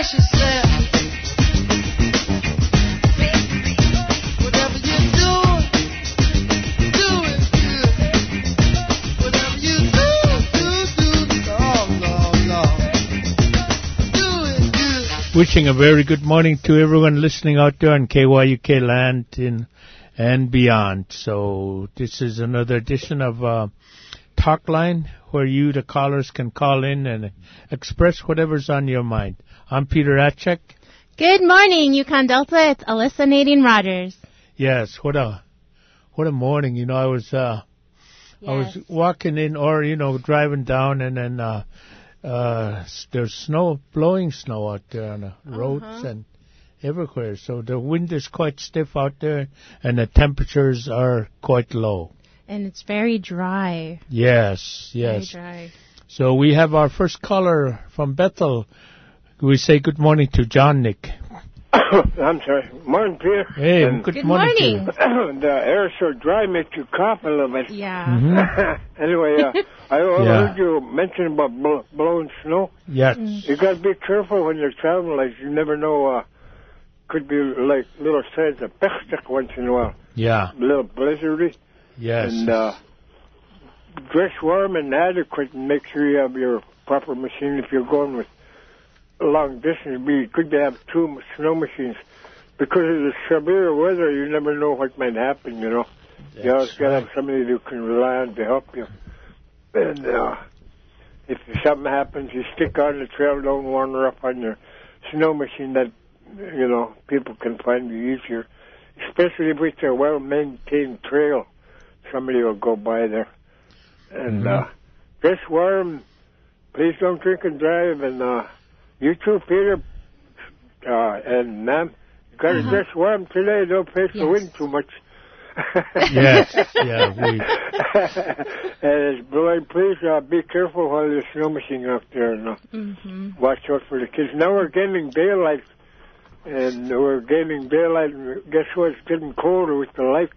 express yourself. Whatever you do it good. Whatever you do, Lord. Do it good. Wishing a very good morning to everyone listening out there on KYUK land and beyond. So this is another edition of Talk Line, where you, the callers, can call in and express whatever's on your mind. I'm Peter Atchek. Good morning, Yukon Delta. It's Alyssa Nadine Rogers. Yes, what a morning. You know, I was walking in, or driving down, and then there's blowing snow out there on the roads and everywhere. So the wind is quite stiff out there, and the temperatures are quite low. And it's very dry. Yes. Very dry. So we have our first caller from Bethel. We say good morning to John Nick. I'm sorry. Morning, Peter. Hey, And good morning. To you. the air so dry makes you cough a little bit. Yeah. Mm-hmm. Anyway, I heard you mention about blowing snow. Yes. You got to be careful when you're traveling. Like, you never know. Could be like little signs of pechstik once in a while. Yeah. A little blizzardy. Yes. And dress warm and adequate, and make sure you have your proper machine if you're going with a long distance. It'd be good to have two snow machines. Because of the severe weather, you never know what might happen, you know. You always got to have somebody you can rely on to help you. And if something happens, you stick on the trail, don't wander up on your snow machine that, people can find you easier. Especially if it's a well-maintained trail. Somebody will go by there. And dress warm. Please don't drink and drive. And you too, Peter and ma'am, you got to dress warm today. Don't face the wind too much. Yes. Yeah. And it's blowing. Please be careful while there's snow machine up there. And watch out for the kids. Now we're gaining daylight. And guess what? It's getting colder with the light.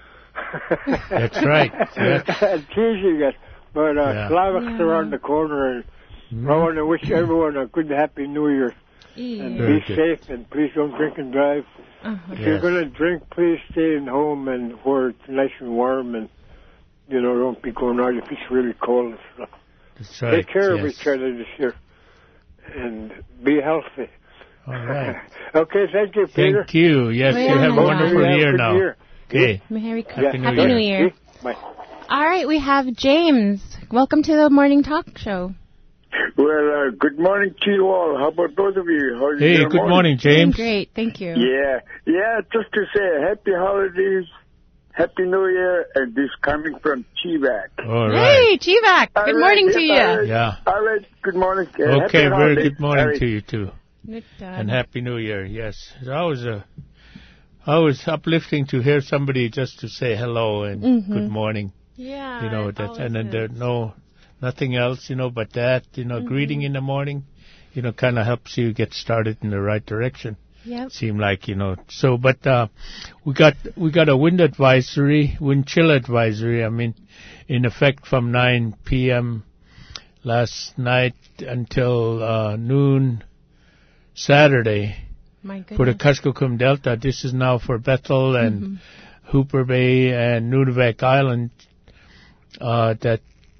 That's right. Yes. Teasing us. But Slavic's around the corner, and I want to wish everyone a good, happy New Year. And be safe, and please don't drink and drive. If you're going to drink, please stay in home and where it's nice and warm, and, don't be going out if it's really cold and stuff. That's right. Take care of each other this year, and be healthy. All right. Okay, thank you, Peter. Thank you. Yes, you have a wonderful year now. Okay. Happy New Year. Bye. All right, we have James. Welcome to the morning talk show. Well, good morning to you all. How about those of you? How's your Good morning, James. Great, thank you. Yeah, just to say happy holidays, happy New Year, and this coming from Chivac. All right. Hey, Chivac, good morning to you. Yeah. All right, good morning. Okay, very good morning to you, too. Good job. And Happy New Year, yes. It's always uplifting to hear somebody just to say hello and good morning. Yeah. And then there's nothing else, but that, greeting in the morning, kind of helps you get started in the right direction. Yep. Seem like, So, but we got a wind chill advisory, in effect from 9 p.m. last night until noon Saturday. My goodness. For the Kuskokwim Delta. This is now for Bethel and Hooper Bay and Nunavik Island, that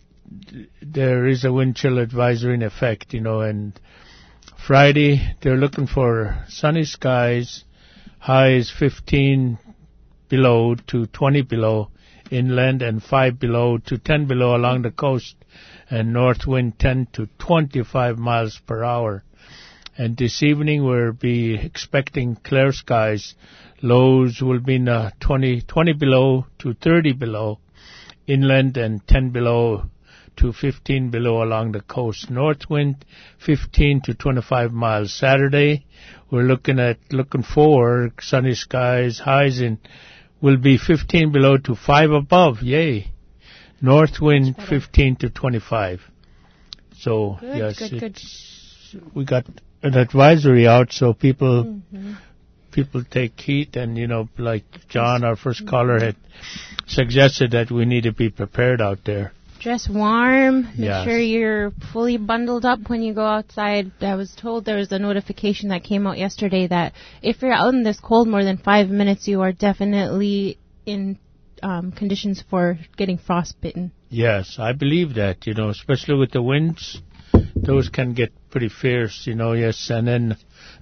there is a wind chill advisory in effect, and Friday they're looking for sunny skies, highs 15 below to 20 below inland and 5 below to 10 below along the coast, and north wind 10 to 25 miles per hour. And this evening we'll be expecting clear skies. Lows will be in the 20 below to 30 below inland and 10 below to 15 below along the coast. North wind 15 to 25 miles. Saturday we're looking for sunny skies. Highs will be 15 below to 5 above. Yay. North wind 15 to 25. So good. We got an advisory out, so people take heat, and like John, our first caller, had suggested that we need to be prepared out there. Dress warm. Make Yes. sure you're fully bundled up when you go outside. I was told there was a notification that came out yesterday that if you're out in this cold more than 5 minutes, you are definitely in conditions for getting frostbitten. Yes, I believe that, especially with the winds, those can get pretty fierce, yes. And then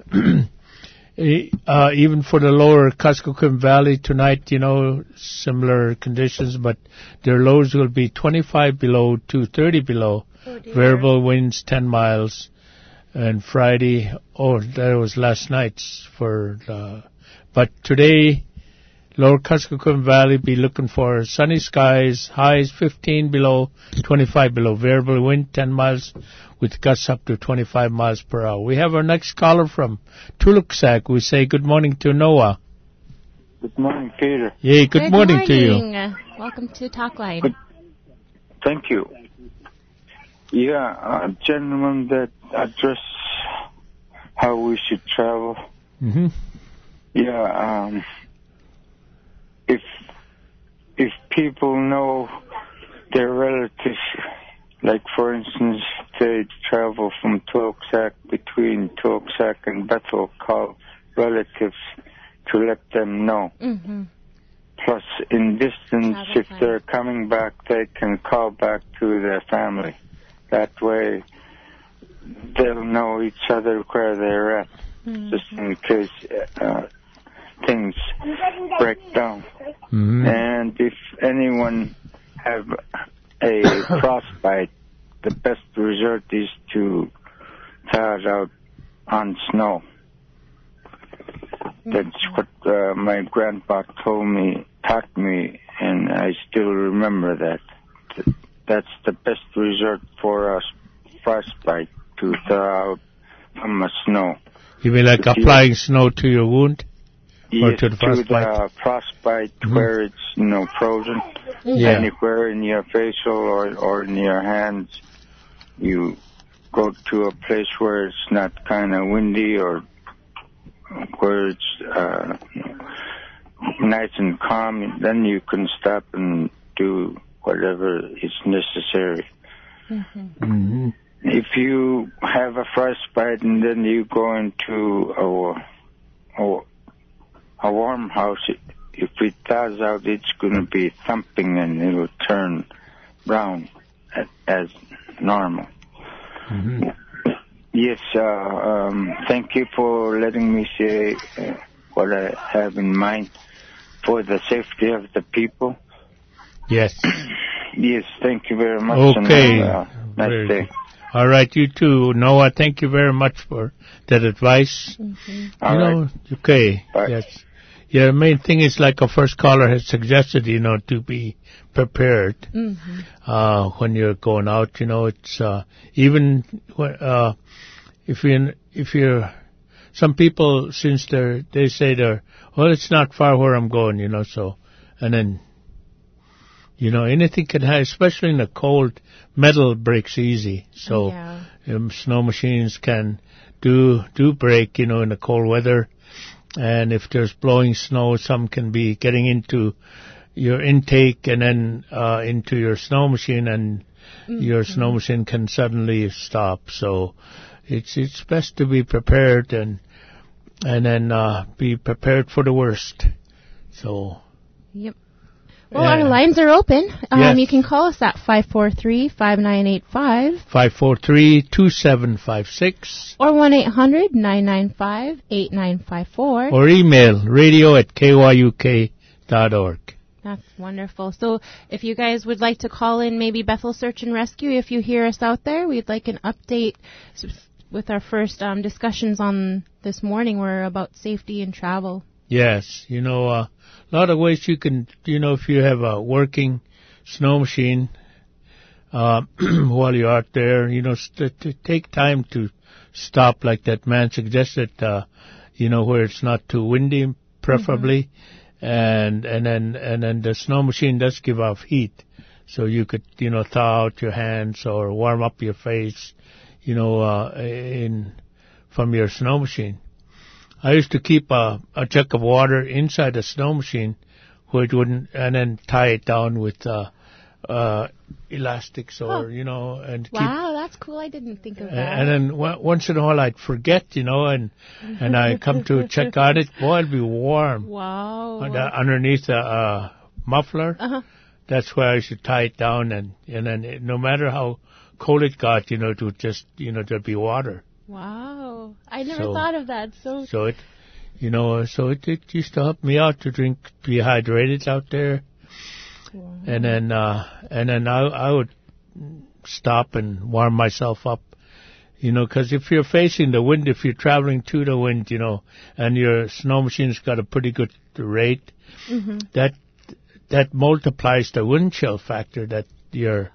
even for the lower Kuskokwim Valley tonight, similar conditions, but their lows will be 25 below to 30 below. Oh dear. Variable winds 10 miles. And Friday, that was last night's but today, lower Kuskokwim Valley be looking for sunny skies, highs 15 below, 25 below. Variable wind 10 miles with gusts up to 25 miles per hour. We have our next caller from Tuluksak. We say good morning to Noah. Good morning, Peter. Yay, good morning to you. Welcome to Talkline. Good. Thank you. Yeah, a gentleman that addressed how we should travel. Mm-hmm. Yeah, if people know their relatives, like for instance, they travel from Tuluksak, between Tuluksak and Bethel, call relatives to let them know. Mm-hmm. Plus, in distance, Travel if time. they're coming back, they can call back to their family. That way, they'll know each other where they're at, just in case things break down. Mm-hmm. And if anyone have a frostbite, the best resort is to thaw it out on snow. That's what my grandpa taught me, and I still remember that. That's the best resort for a frostbite, to thaw out from the snow. You mean like applying snow to your wound? Or Yes, to the frostbite? the frostbite where it's frozen. Yeah. Anywhere in your facial or in your hands, you go to a place where it's not kind of windy or where it's nice and calm. Then you can stop and do whatever is necessary. Mm-hmm. If you have a frostbite and then you go into a warm house, if it thaws out, it's going to be thumping and it'll turn brown as normal. Mm-hmm. Yes, thank you for letting me say what I have in mind for the safety of the people. Yes. Yes, thank you very much. Okay. And, nice Very day. good. All right, you too, Noah. Thank you very much for that advice. All right. Okay. Bye. Yes. Yeah, the main thing is, like a first caller has suggested, to be prepared when you're going out. It's even if you're some people, since they say it's not far where I'm going, so, and then anything can happen, especially in the cold. Metal breaks easy, so snow machines can do break, in the cold weather. And if there's blowing snow, some can be getting into your intake and then into your snow machine, and your snow machine can suddenly stop. So it's best to be prepared and then be prepared for the worst. So. Yep. Well, our lines are open. Yes. You can call us at 543-5985. 543-2756. Or 1-800-995-8954. Or email radio@kyuk.org. That's wonderful. So if you guys would like to call in maybe Bethel Search and Rescue, if you hear us out there, we'd like an update with our first discussions on this morning were about safety and travel. Yes, a lot of ways you can, if you have a working snow machine, while you're out there, to take time to stop, like that man suggested, where it's not too windy, preferably, and then the snow machine does give off heat, so you could, thaw out your hands or warm up your face, from your snow machine. I used to keep a jug of water inside the snow machine where it wouldn't, and then tie it down with elastics or, and keep. Wow, that's cool. I didn't think of that. And then once in a while I'd forget, and I come to check on it. Boy, it'd be warm. Wow. Underneath a muffler. Uh-huh. That's where I should tie it down, and then no matter how cold it got, it would just, there'd be water. Wow. I never thought of that. So it, it used to help me out to be hydrated out there. Wow. And then I would stop and warm myself up, because if you're facing the wind, if you're traveling to the wind, and your snow machine's got a pretty good rate, Mm-hmm. that multiplies the wind chill factor that your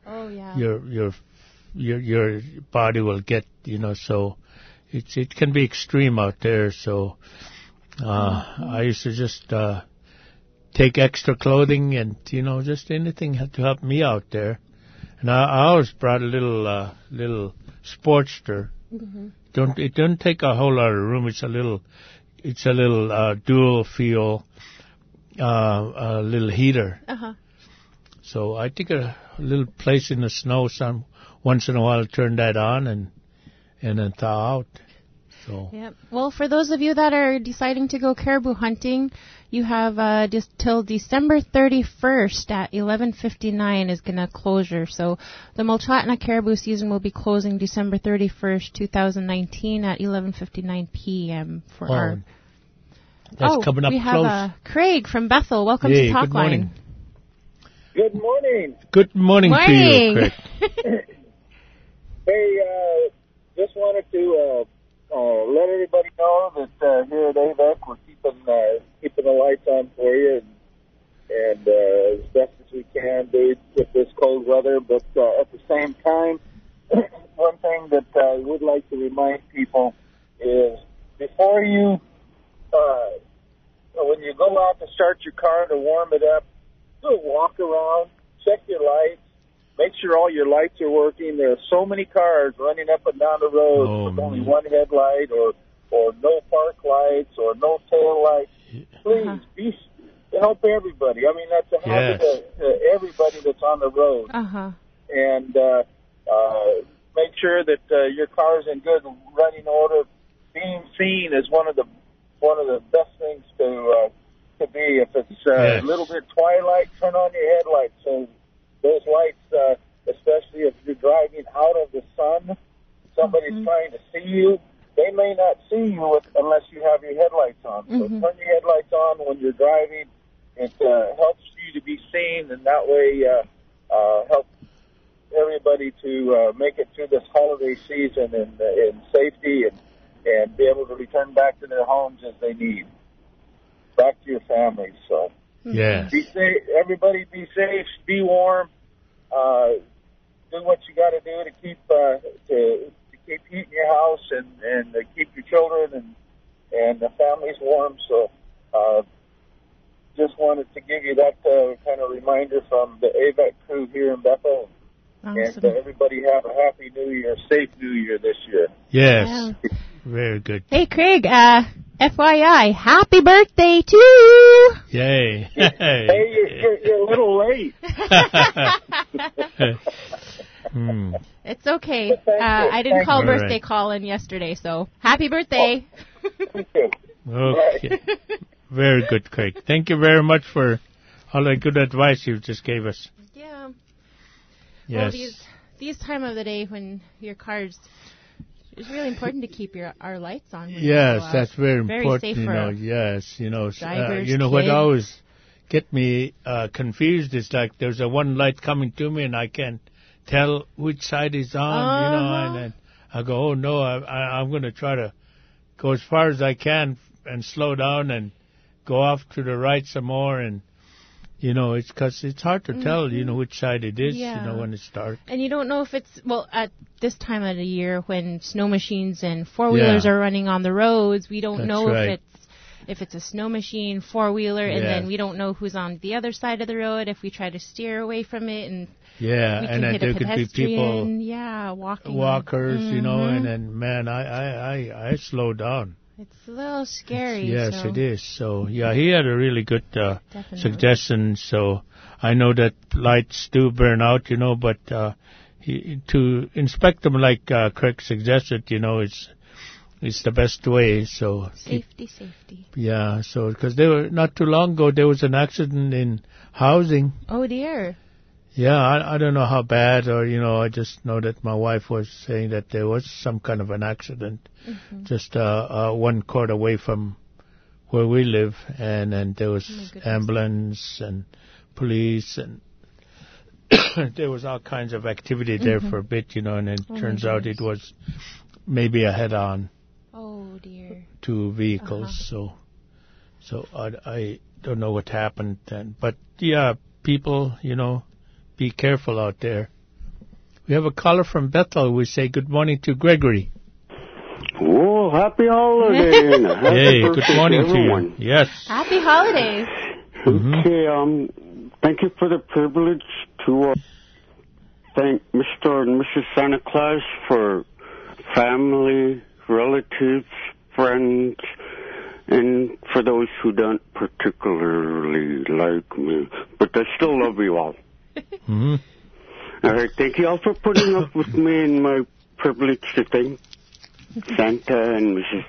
body will get, so it can be extreme out there. So I used to just take extra clothing and just anything to help me out there. And I always brought a little Sportster. Mm-hmm. It don't take a whole lot of room. It's a little dual fuel little heater. Uh-huh. So I take a little place in the snow. Once in a while, turn that on and then thaw out. So. Yep. Well, for those of you that are deciding to go caribou hunting, you have just till December 31st at 11:59 is gonna closure. So the Mulchatna caribou season will be closing December 31st, 2019 at 11:59 p.m. for our. That's coming up we close. have Craig from Bethel. Welcome Hey, to Talkline. good morning. Good morning. Good morning to you, Craig. Hey, just wanted to let everybody know that here at AVEC we're keeping the lights on for you and as best as we can do with this cold weather. But at the same time, one thing that I would like to remind people is before you, when you go out to start your car to warm it up, do a walk around, check your lights. Make sure all your lights are working. There are so many cars running up and down the road with only one headlight or no park lights or no tail lights. Please help everybody. I mean, that's a hazard to everybody that's on the road. Uh-huh. And make sure that your car is in good running order. Being seen is one of the best things to be. If it's a little bit twilight, turn on your headlights. So those lights, especially if you're driving out of the sun, somebody's trying to see you, they may not see you unless you have your headlights on. So turn your headlights on when you're driving. It helps you to be seen, and that way help everybody to make it through this holiday season in safety and be able to return back to their homes as they need, back to your families. So. Yes. Be safe. Everybody be safe. Be warm. Do what you got to do to keep keep heat in your house and keep your children and the families warm. So just wanted to give you that kind of reminder from the AVEC crew here in Bethel. Awesome. And everybody have a happy New Year, safe New Year this year. Yes. Yeah. Very good. Hey, Craig, FYI, happy birthday to you! Yay. Hey, you're a little late. It's okay. I didn't call birthday call in yesterday, so happy birthday. Thank you. Okay. Very good, Craig. Thank you very much for all the good advice you just gave us. Yeah. Yes. Well, these time of the day when your car's, it's really important to keep our lights on. Yes, that's very important. Safe for yes, drivers, what kids. always get me confused is like there's a one light coming to me and I can't tell which side is on, and then I go, oh no, I'm going to try to go as far as I can and slow down and go off to the right some more, and it's because it's hard to tell, which side it is, when it's dark. And you don't know if it's, at this time of the year when snow machines and four-wheelers are running on the roads, we don't know if it's a snow machine, four-wheeler, and then we don't know who's on the other side of the road if we try to steer away from it. And and then there could be people, walkers, and then, man, I slow down, It's a little scary. Yes, so it is. So, yeah, he had a really good Definitely. suggestion. So, I know that lights do burn out, but to inspect them like Craig suggested, it's the best way. So, Safety. yeah. So, because not too long ago, there was an accident in housing. Oh, dear. Yeah, I don't know how bad, or I just know that my wife was saying that there was some kind of an accident, just 1 court away from where we live, and then there was goodness. ambulance and police, and there was all kinds of activity there for a bit, and then it turns out it was maybe a head-on Oh, dear. to vehicles. So I don't know what happened then, but yeah, people, be careful out there. We have a caller from Bethel. We say good morning to Gregory. Oh, happy holiday and a happy Hey, birthday good morning to to everyone. you. Yes. Happy holidays. Okay, thank you for the privilege to thank Mr. and Mrs. Santa Claus for family, relatives, friends, and for those who don't particularly like me. But I still love you all. Mm-hmm. All right, thank you all for putting up with me and my privilege to thank Santa and Mrs.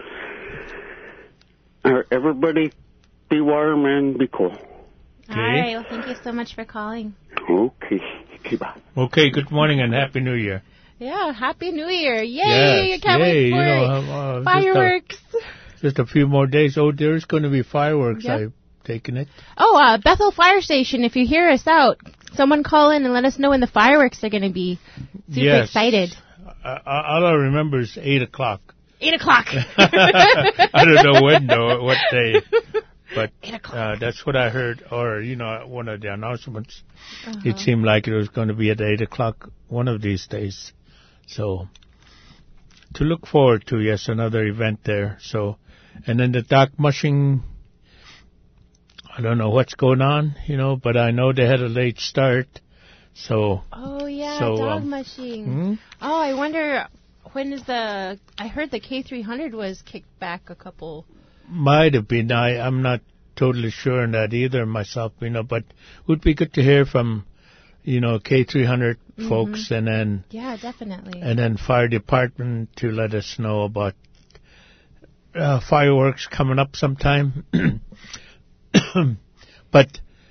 All right, everybody be warm and be cool. All right. Well, thank you so much for calling. Okay, bye. Okay, good morning and Happy New Year. Yeah, Happy New Year. Yay. Yes, I can't yay, wait for it. Fireworks. Just a few more days. Oh, there's going to be fireworks. Yep. I've taken it. Oh, Bethel Fire Station, if you hear us out, someone call in and let us know when the fireworks are going to be. Super Yes. excited. All I remember is 8 o'clock. 8 o'clock. I don't know when, though, what day. But 8 o'clock. that's what I heard, or, one of the announcements. It seemed like it was going to be at 8 o'clock one of these days. So, to look forward to, yes, another event there. So, and then the dock mushing, I don't know what's going on, but I know they had a late start. So, Oh, yeah, So, dog mushing. Oh, I wonder, when is I heard the K300 was kicked back a couple. might have been. I'm not totally sure on that either myself, but it would be good to hear from, K300 folks and Yeah, definitely. then fire department to let us know about fireworks coming up sometime. But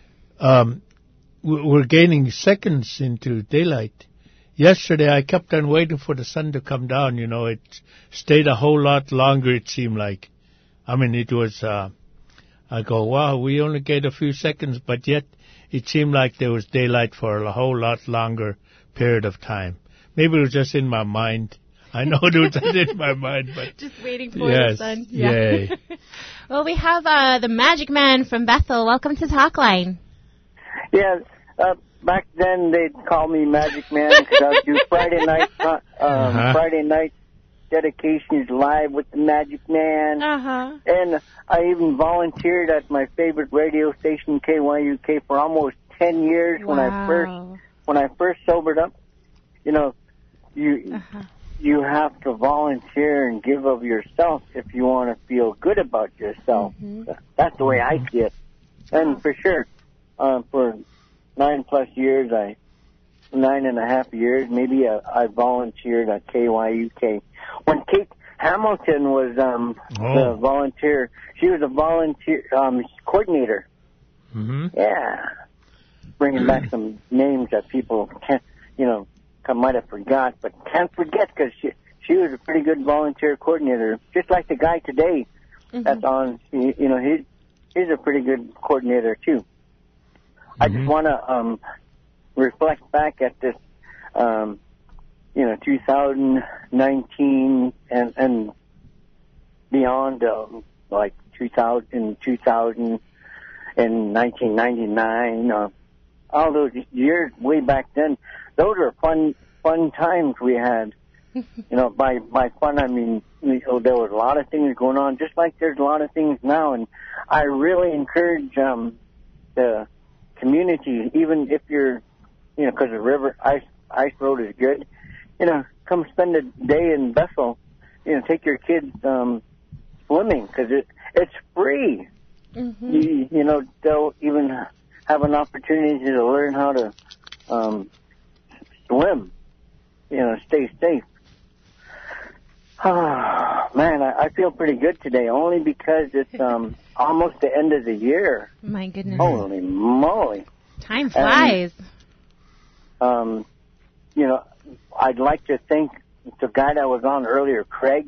we're gaining seconds into daylight. Yesterday, I kept on waiting for the sun to come down. It stayed a whole lot longer, it seemed like. I mean, it was, I go, wow, we only get a few seconds, but yet it seemed like there was daylight for a whole lot longer period of time. Maybe it was just in my mind. I know it was in my mind, but Just waiting for yes, the sun. yay. Well, we have the Magic Man from Bethel. Welcome to Talkline. Yeah, back then they'd call me Magic Man because I would do Friday night dedications live with the Magic Man. Uh-huh. And I even volunteered at my favorite radio station, KYUK, for almost 10 years. Wow. When I first sobered up. You have to volunteer and give of yourself if you want to feel good about yourself. That's the way I see it. And for sure, for 9+ years, 9.5 years, maybe I volunteered at KYUK. When Kate Hamilton was the volunteer, she was a volunteer coordinator. Yeah. Bringing back some names that people can't, might have forgot, but can't forget because she was a pretty good volunteer coordinator, just like the guy today that's on. He's a pretty good coordinator too. I just want to reflect back at this, 2019 and beyond, like 2000 and 1999, all those years way back then. Those are fun times we had. By fun, I mean, there was a lot of things going on, just like there's a lot of things now. And I really encourage the community, even if you're, because the river ice road is good, come spend a day in Bethel. Take your kids swimming because it's free. Mm-hmm. They'll even have an opportunity to learn how to swim. Stay safe. Man, I feel pretty good today, only because it's almost the end of the year. My goodness. Holy moly. Time flies. And, I'd like to thank the guy that was on earlier, Craig.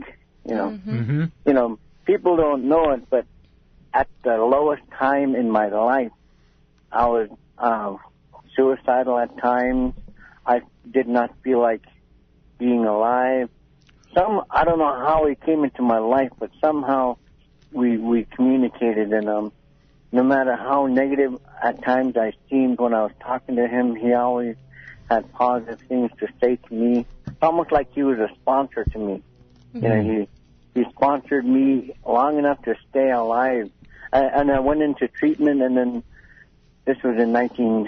People don't know it, but at the lowest time in my life, I was suicidal at times. I did not feel like being alive. I don't know how he came into my life, but somehow we communicated, and no matter how negative at times I seemed when I was talking to him, he always had positive things to say to me. It's almost like he was a sponsor to me. Mm-hmm. He sponsored me long enough to stay alive. And I went into treatment, and then this was in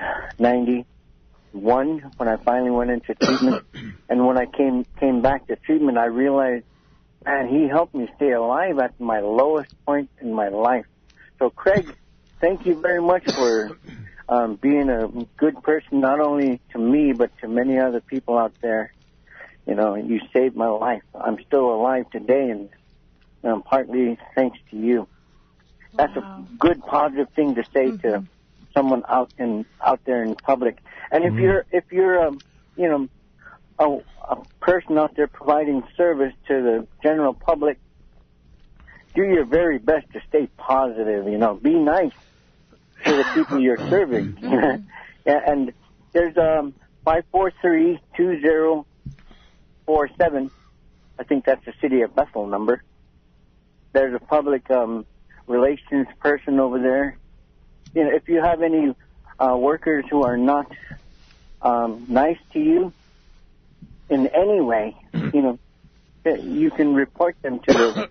1991 when I finally went into treatment. And when I came back to treatment, I realized, man, he helped me stay alive at my lowest point in my life. So, Craig, thank you very much for being a good person, not only to me, but to many other people out there. You saved my life. I'm still alive today, and partly thanks to you. That's a good, positive thing to say to someone out there in public. And if you're a person out there providing service to the general public, do your very best to stay positive. Be nice to the people you're serving. And there's 543-2047. I think that's the City of Bethel number. There's a public relations person over there. If you have any workers who are not nice to you in any way, you can report them to the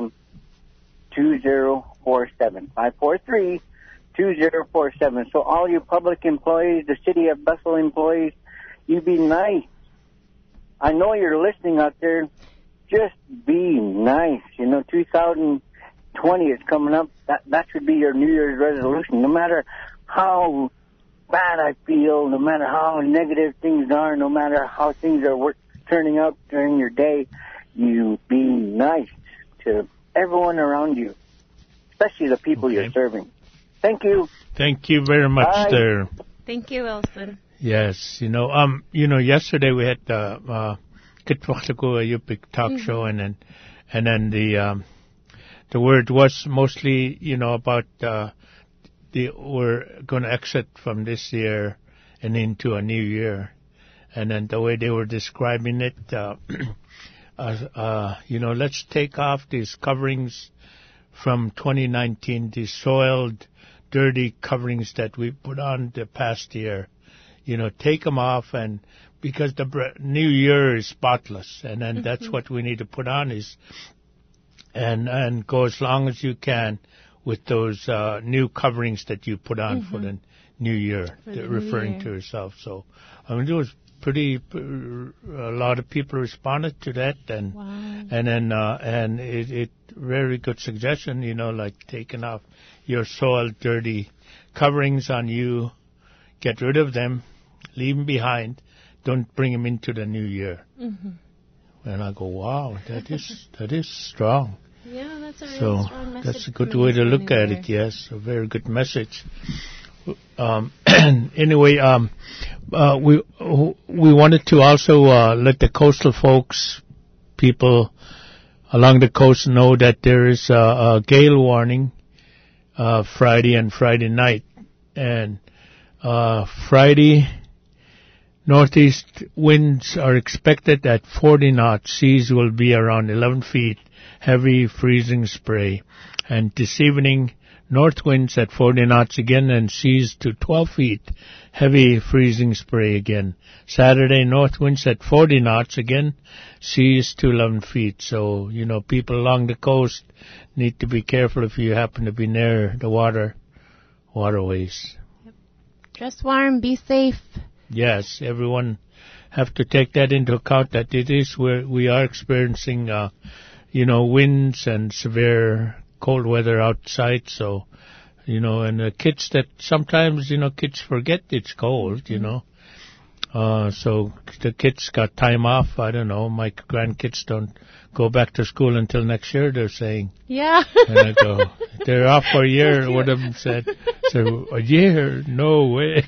2047 543-2047. So all you public employees, the City of Bethel employees, you be nice. I know you're listening out there. Just be nice. 2020 is coming up. That should be your New Year's resolution. No matter how bad I feel, no matter how negative things are, no matter how things are turning out during your day, you be nice to everyone around you, especially the people you're serving. Thank you. Thank you very much, there. Thank you, Wilson. Yes, yesterday we had the Kitwachtako Yupik talk show, and then the word was mostly, about we're going to exit from this year and into a new year, and then the way they were describing it, let's take off these coverings from 2019, these soiled, dirty coverings that we put on the past year. Take them off, and because the new year is spotless, and then that's what we need to put on and go as long as you can with those new coverings that you put on for the new year, referring to yourself. So, it was a lot of people responded to that, and and it very good suggestion, like taking off your soiled, dirty coverings on you, get rid of them, leave them behind, don't bring them into the new year. And I go, wow, that is strong. Yeah, that's a really strong message. That's a good way to look at it. Yes, a very good message. Anyway, we wanted to also let the coastal folks, people along the coast, know that there is a gale warning Friday and Friday night, and Friday northeast winds are expected at 40 knots. Seas will be around 11 feet. Heavy freezing spray. And this evening, north winds at 40 knots again, and seas to 12 feet. Heavy freezing spray again. Saturday, north winds at 40 knots again. Seas to 11 feet. So, people along the coast need to be careful if you happen to be near the waterways. Yep. Dress warm, be safe. Yes, everyone have to take that into account, that it is where we are experiencing, winds and severe cold weather outside. So, and the kids that sometimes, kids forget it's cold, so the kids got time off. I don't know. My grandkids don't go back to school until next year, they're saying. Yeah. And I go, they're off for a year. One of them said, so a year? No way.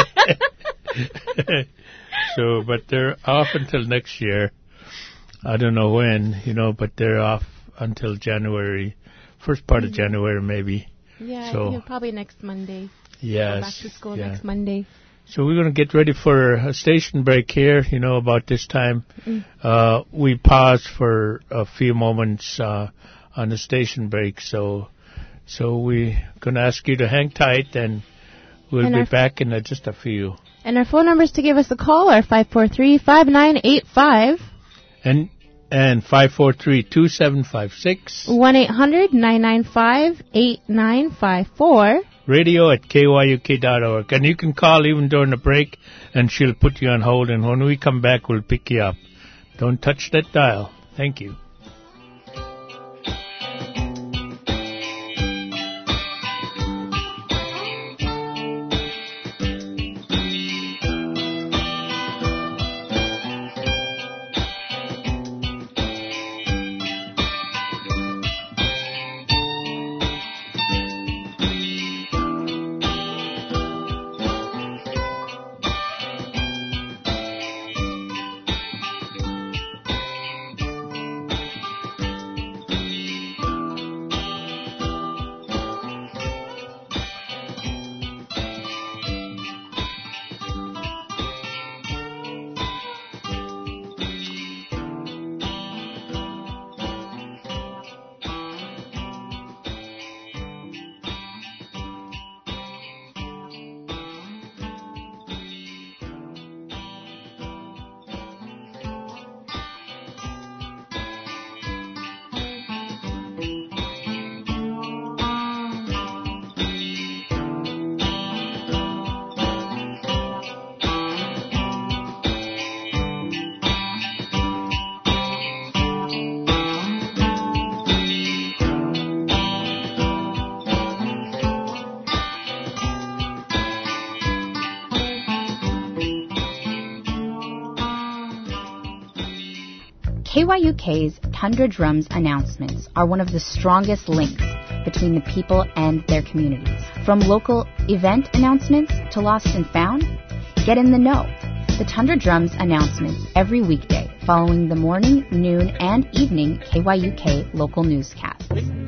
So, but they're off until next year. I don't know when, but they're off until January, first part of January maybe. Yeah, So- probably next Monday. Yes. Go back to school yeah. next Monday. So we're going to get ready for a station break here. About this time, we pause for a few moments on the station break. So we're going to ask you to hang tight, and we'll And be our- back in just a few. And our phone numbers to give us a call are 543-5985, And 543-2756. 1-800-995-8954. Radio at kyuk.org. And you can call even during the break, and she'll put you on hold. And when we come back, we'll pick you up. Don't touch that dial. Thank you. KYUK's Tundra Drums announcements are one of the strongest links between the people and their communities. From local event announcements to Lost and Found, get in the know. The Tundra Drums announcements every weekday following the morning, noon, and evening KYUK local newscast.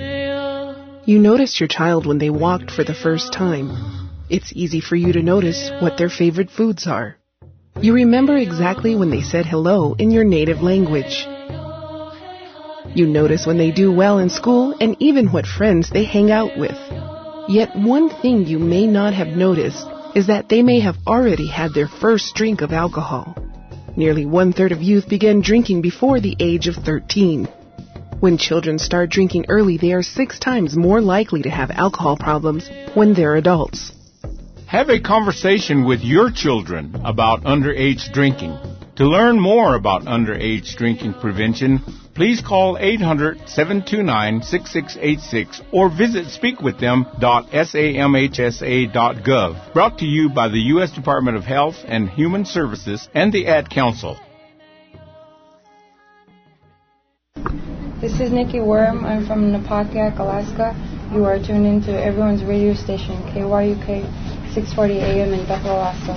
You noticed your child when they walked for the first time. It's easy for you to notice what their favorite foods are. You remember exactly when they said hello in your native language. You notice when they do well in school and even what friends they hang out with. Yet one thing you may not have noticed is that they may have already had their first drink of alcohol. Nearly 1/3 of youth begin drinking before the age of 13. When children start drinking early, they are 6 times more likely to have alcohol problems when they're adults. Have a conversation with your children about underage drinking. To learn more about underage drinking prevention, please call 800-729-6686 or visit speakwiththem.samhsa.gov. Brought to you by the U.S. Department of Health and Human Services and the Ad Council. This is Nikki Worm. I'm from Napakiak, Alaska. You are tuned into everyone's radio station, KYUK 640 AM in Bethel, Alaska.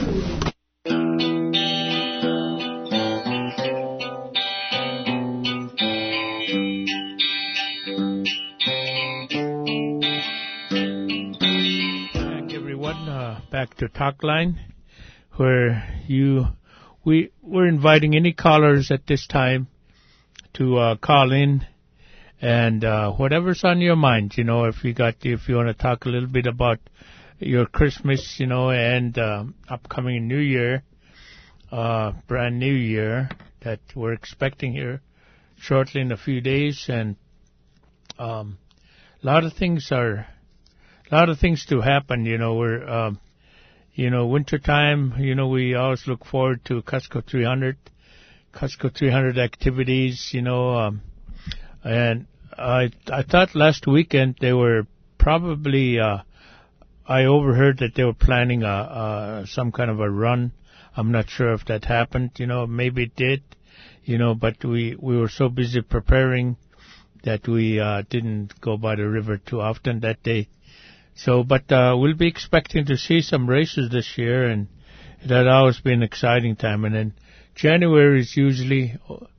Back to Talkline, where we're inviting any callers at this time to call in, and whatever's on your mind, if you want to talk a little bit about your Christmas, and upcoming New Year, brand new year that we're expecting here shortly in a few days, and a lot of things to happen. We're winter time. We always look forward to Cusco 300 activities. And I thought last weekend they were probably, I overheard that they were planning some kind of a run. I'm not sure if that happened, maybe it did, but we were so busy preparing that we didn't go by the river too often that day. So, but we'll be expecting to see some races this year, and that always been an exciting time. And then January is usually,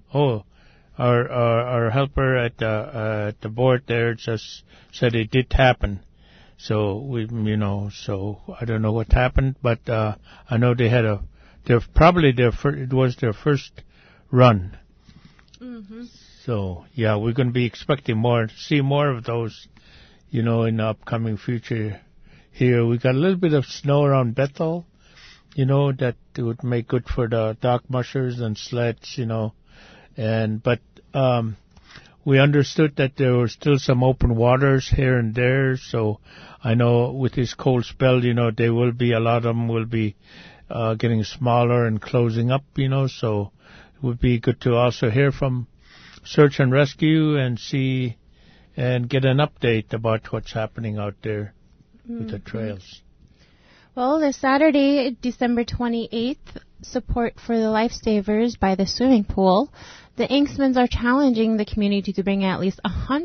our helper at the board there just said it did happen. So so I don't know what happened, but I know they had it was their first run. Mm-hmm. So yeah, we're going to be expecting see more of those, in the upcoming future. Here we got a little bit of snow around Bethel, that would make good for the dock mushers and sleds, but we understood that there were still some open waters here and there. So I know with this cold spell, they will be, a lot of them will be getting smaller and closing up, so it would be good to also hear from Search and Rescue and see and get an update about what's happening out there with the trails. Well, this Saturday, December 28th, support for the Lifesavers by the swimming pool. The Inksmans are challenging the community to bring at least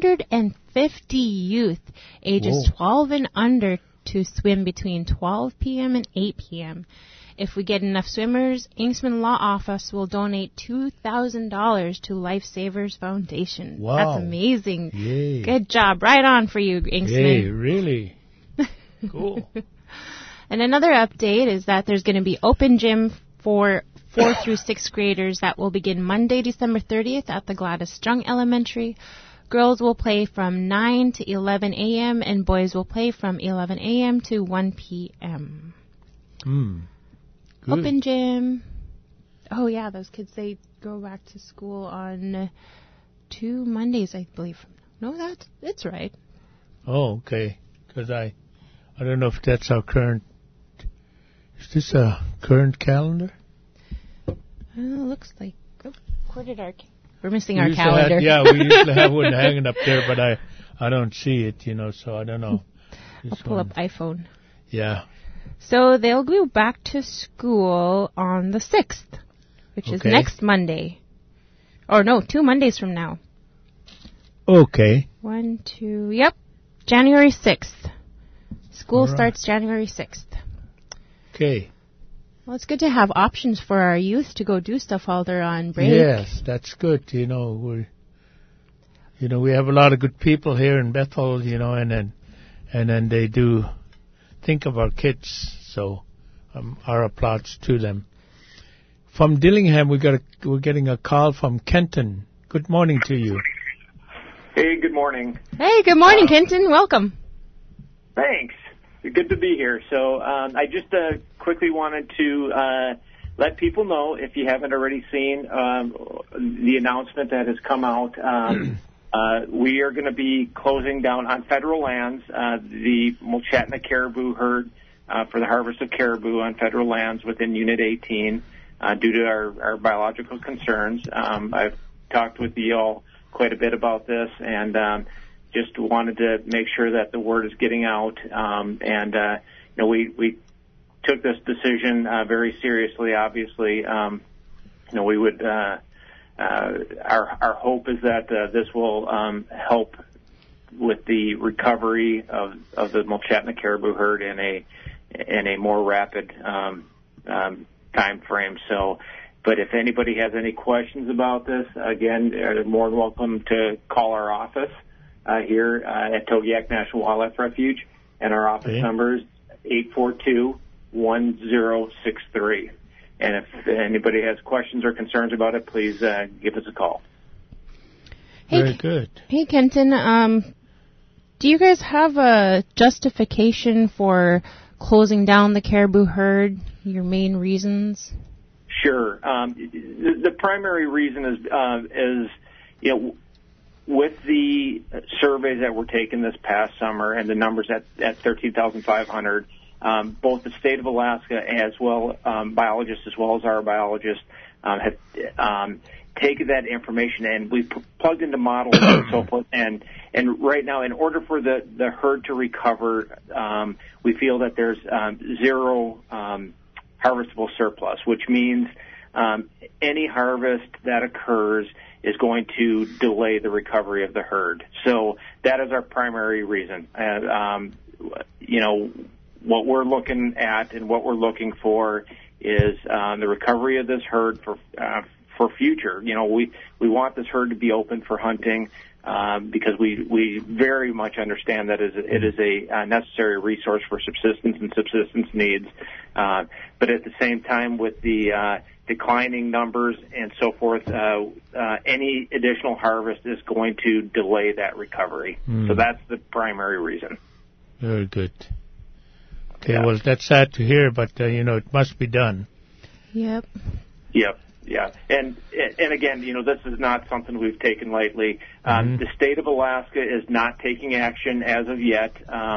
150 youth ages 12 and under to swim between 12 p.m. and 8 p.m. If we get enough swimmers, Inksman Law Office will donate $2,000 to Lifesavers Foundation. Wow. That's amazing. Yay. Good job. Right on for you, Inksman. Yay, really? Cool. And another update is that there's going to be open gym for 4th through 6th graders that will begin Monday, December 30th at the Gladys Jung Elementary. Girls will play from 9 to 11 a.m. and boys will play from 11 a.m. to 1 p.m. Good. Open gym. Oh, yeah, those kids, they go back to school on 2 Mondays, I believe. No, that's right. Oh, okay. Because I don't know if that's our current... Is this a current calendar? Looks like... Oh, where did we're missing our We calendar. we usually have one hanging up there, but I don't see it, so I don't know. I'll pull up iPhone. Yeah. So they'll go back to school on the 6th, which is next Monday. Or no, 2 Mondays from now. Okay. 1, 2, yep. January 6th. School starts January 6th. Okay. Well, it's good to have options for our youth to go do stuff while they're on break. Yes, that's good. We have a lot of good people here in Bethel, and then they do think of our kids. So, our applause to them. From Dillingham, we're getting a call from Kenton. Good morning to you. Hey, good morning. Hey, good morning, Kenton. Welcome. Thanks. Good to be here. So I just quickly wanted to let people know, if you haven't already seen the announcement that has come out, we are going to be closing down on federal lands the Mulchatna caribou herd for the harvest of caribou on federal lands within Unit 18 due to our biological concerns. I've talked with you all quite a bit about this, and just wanted to make sure that the word is getting out. We took this decision very seriously. Obviously, we would. Our hope is that this will help with the recovery of the Mulchatna caribou herd in a more rapid time frame. So. But if anybody has any questions about this, again, they're more than welcome to call our office here at Togiak National Wildlife Refuge, and our office number is 842-1063. And if anybody has questions or concerns about it, please give us a call. Very good. Hey, Kenton, do you guys have a justification for closing down the caribou herd, your main reasons? Sure. The primary reason is with the surveys that were taken this past summer and the numbers at 13,500, both the state of Alaska as well biologists as well as our biologists have taken that information and we've plugged into models and so forth. And right now, in order for the herd to recover, we feel that there's zero harvestable surplus, which means any harvest that occurs is going to delay the recovery of the herd. So that is our primary reason. What we're looking at and what we're looking for is the recovery of this herd for future. We want this herd to be open for hunting because we very much understand that it is a necessary resource for subsistence and subsistence needs. But at the same time, with the declining numbers and so forth, any additional harvest is going to delay that recovery. So that's the primary reason. Very good. Okay, well, that's sad to hear, but, it must be done. Yep. Yep. Yeah, and again, this is not something we've taken lightly. The state of Alaska is not taking action as of yet.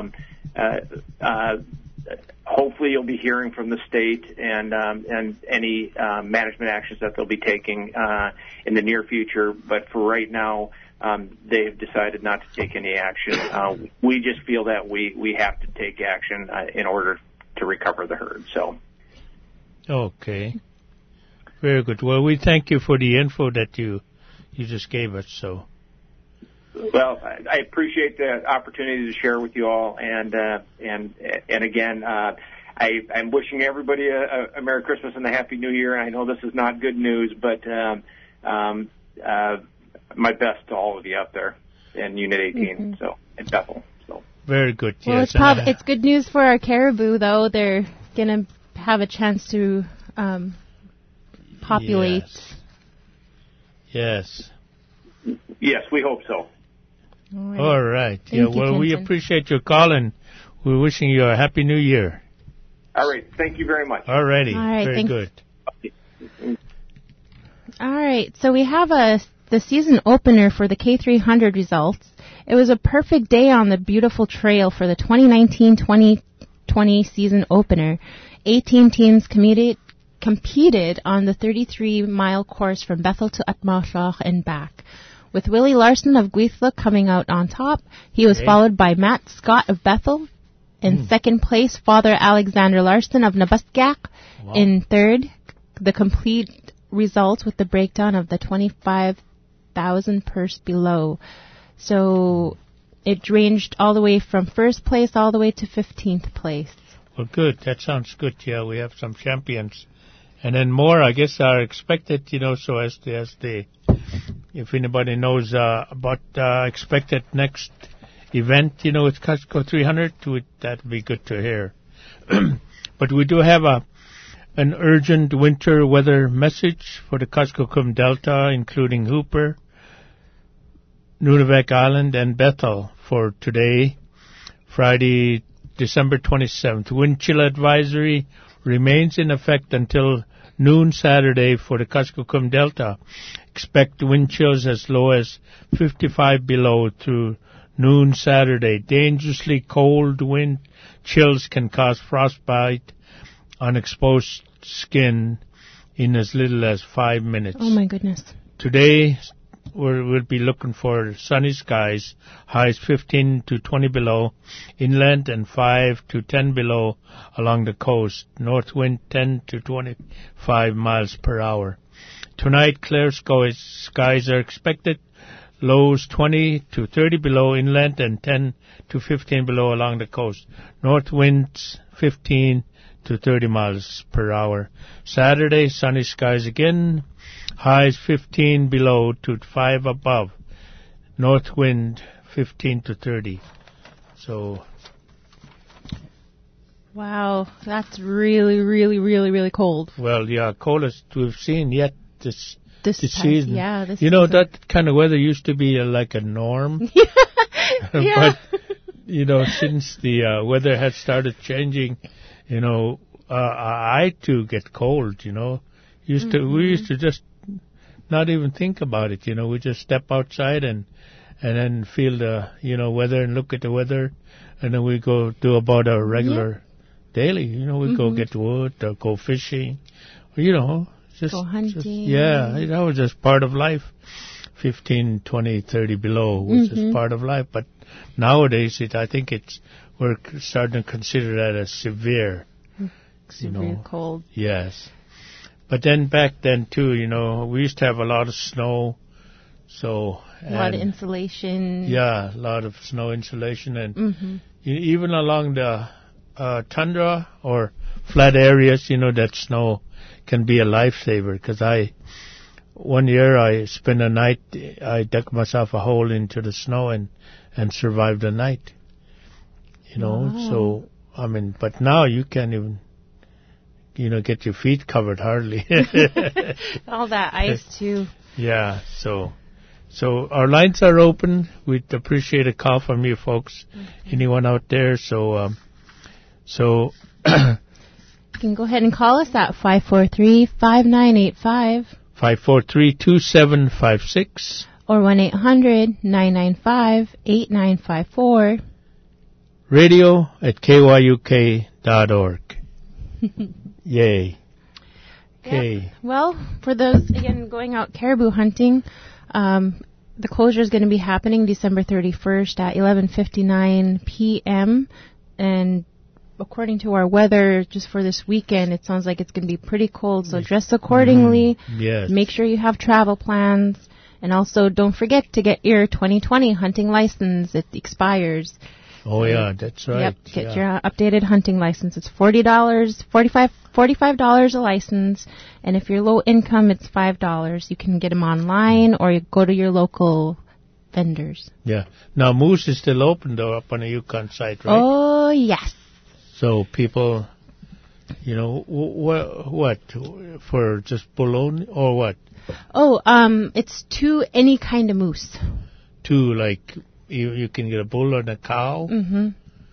Hopefully, you'll be hearing from the state and any management actions that they'll be taking in the near future. But for right now, they've decided not to take any action. We just feel that we have to take action in order to recover the herd. So. Okay. Very good. Well, we thank you for the info that you just gave us. So. Well, I appreciate the opportunity to share with you all, and again, I'm wishing everybody a Merry Christmas and a Happy New Year. I know this is not good news, but my best to all of you out there in Unit 18, so in Bethel. So. Very good. Well, yes. It's good news for our caribou, though. They're gonna have a chance to populate. Yes. Yes, we hope so. All right. Yeah. Well, we appreciate your call, and we're wishing you a Happy New Year. All right. Thank you very much. All righty. All right, very good. All right. So we have the season opener for the K300 results. It was a perfect day on the beautiful trail for the 2019-2020 season opener. 18 teams competed on the 33-mile course from Bethel to Atmashach and back. With Willie Larson of Gweithla coming out on top, he was followed by Matt Scott of Bethel. In second place, Father Alexander Larson of Nabusgak. Wow. In third, the complete results with the breakdown of the 25,000 purse below. So it ranged all the way from first place all the way to 15th place. Well, good. That sounds good. Yeah, we have some champions. And then more, I guess, are expected, so as the if anybody knows about expected next event, with Costco 300, that would be good to hear. But we do have an urgent winter weather message for the Kuskokwim Delta, including Hooper, Nunavak Island, and Bethel for today, Friday, December 27th. Wind chill advisory remains in effect until noon Saturday for the Kuskokwim Delta. Expect wind chills as low as 55 below through noon Saturday. Dangerously cold wind chills can cause frostbite on exposed skin in as little as 5 minutes. Oh, my goodness. Today, we'll be looking for sunny skies, highs 15 to 20 below inland and 5 to 10 below along the coast. North wind 10 to 25 miles per hour. Tonight, clear skies are expected. Lows 20 to 30 below inland and 10 to 15 below along the coast. North winds 15 to 30 miles per hour. Saturday, sunny skies again. Highs 15 below to 5 above. North wind 15 to 30. So. Wow, that's really, really, really, really cold. Well, yeah, coldest we've seen yet this season. Yeah, this season. That kind of weather used to be like a norm. Yeah. But, since the weather had started changing, I too get cold, We used to just not even think about it, we just step outside and then feel the, weather and look at the weather, and then we go do about our regular daily, we go get wood or go fishing, just go hunting. That was just part of life. 15, 20, 30 below was just part of life. But nowadays, I think we're starting to consider that as severe. Severe cold. Yes. But then back then too, we used to have a lot of snow. So a lot of insulation. Yeah, a lot of snow insulation, and even along the tundra or flat areas, that snow can be a lifesaver. Because one year I spent a night, I dug myself a hole into the snow and survived the night. Wow. So but now you can't even, get your feet covered hardly. All that ice too. Yeah, so our lines are open. We'd appreciate a call from you folks. Anyone out there? So you can go ahead and call us at 543-5985. 543-2756. Or 1-800-995-8954. radio@kyuk.org. Yay. Okay. Yep. Well, for those, again, going out caribou hunting, the closure is going to be happening December 31st at 11:59 p.m. And according to our weather, just for this weekend, it sounds like it's going to be pretty cold, so dress accordingly. Yes. Make sure you have travel plans. And also, don't forget to get your 2020 hunting license. It expires. Oh, yeah, that's right. Yep, get your updated hunting license. It's $40, $45 a license. And if you're low income, it's $5. You can get them online or you go to your local vendors. Yeah. Now, Moose is still open, though, up on the Yukon site, right? Oh, yes. So people, what? For just bull only or what? Oh, it's to any kind of moose. To, like, you can get a bull and a cow? Mm-hmm.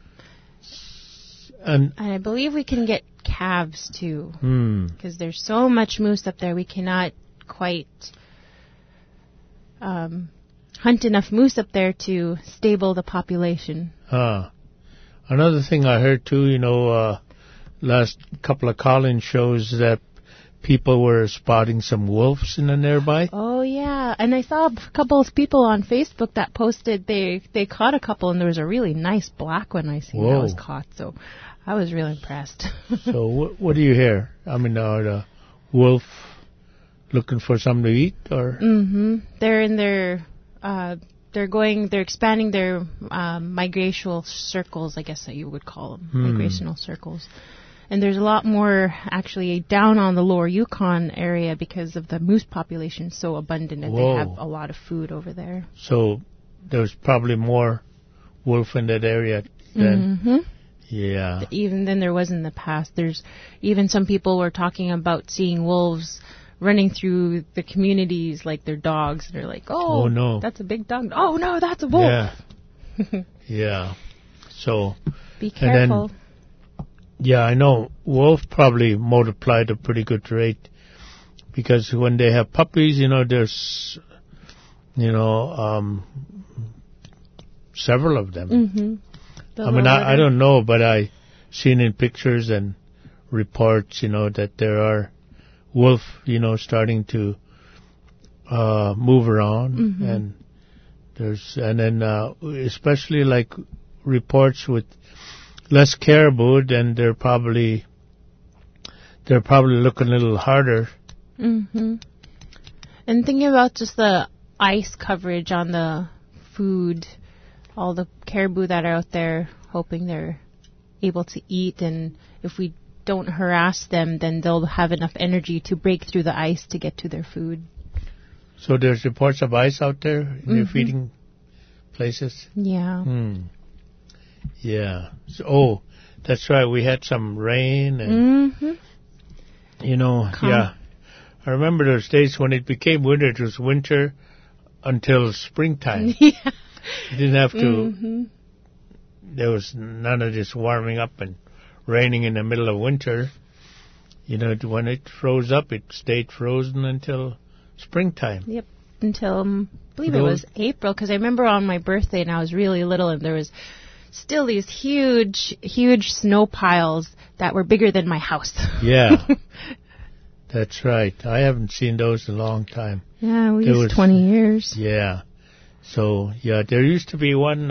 And I believe we can get calves, too. Because there's so much moose up there, we cannot quite hunt enough moose up there to stable the population. Another thing I heard, too, last couple of call-in shows that people were spotting some wolves in the nearby. Oh, yeah. And I saw a couple of people on Facebook that posted they caught a couple, and there was a really nice black one I seen that was caught. So I was really impressed. So what do you hear? Are the wolf looking for something to eat, or? They're in their... They're expanding their migrational circles, I guess that you would call them, migrational circles. And there's a lot more actually down on the lower Yukon area because of the moose population so abundant that they have a lot of food over there. So there's probably more wolf in that area than... Yeah. Even than there was in the past. There's even some people were talking about seeing wolves running through the communities like their dogs. And they're like, oh no, that's a big dog. Oh, no, that's a wolf. Yeah. Yeah. So... Be careful. Yeah, I know. Wolf probably multiplied at a pretty good rate because when they have puppies, there's, several of them. I don't know, but I seen in pictures and reports, that there are wolf, starting to move around, and then especially like reports with less caribou, then they're probably looking a little harder. And thinking about just the ice coverage on the food, all the caribou that are out there, hoping they're able to eat, and if we don't harass them, then they'll have enough energy to break through the ice to get to their food. So there's reports of ice out there in their feeding places? Yeah. Yeah. So, that's right. We had some rain and, yeah. I remember those days when it became winter. It was winter until springtime. Yeah. You didn't have to, there was none of this warming up and raining in the middle of winter. When it froze up, it stayed frozen until springtime. Yep. Until, I believe it was April, because I remember on my birthday and I was really little and there was still these huge, huge snow piles that were bigger than my house. Yeah. That's right. I haven't seen those in a long time. Yeah, at There least was- 20 years. Yeah. So, yeah, there used to be one,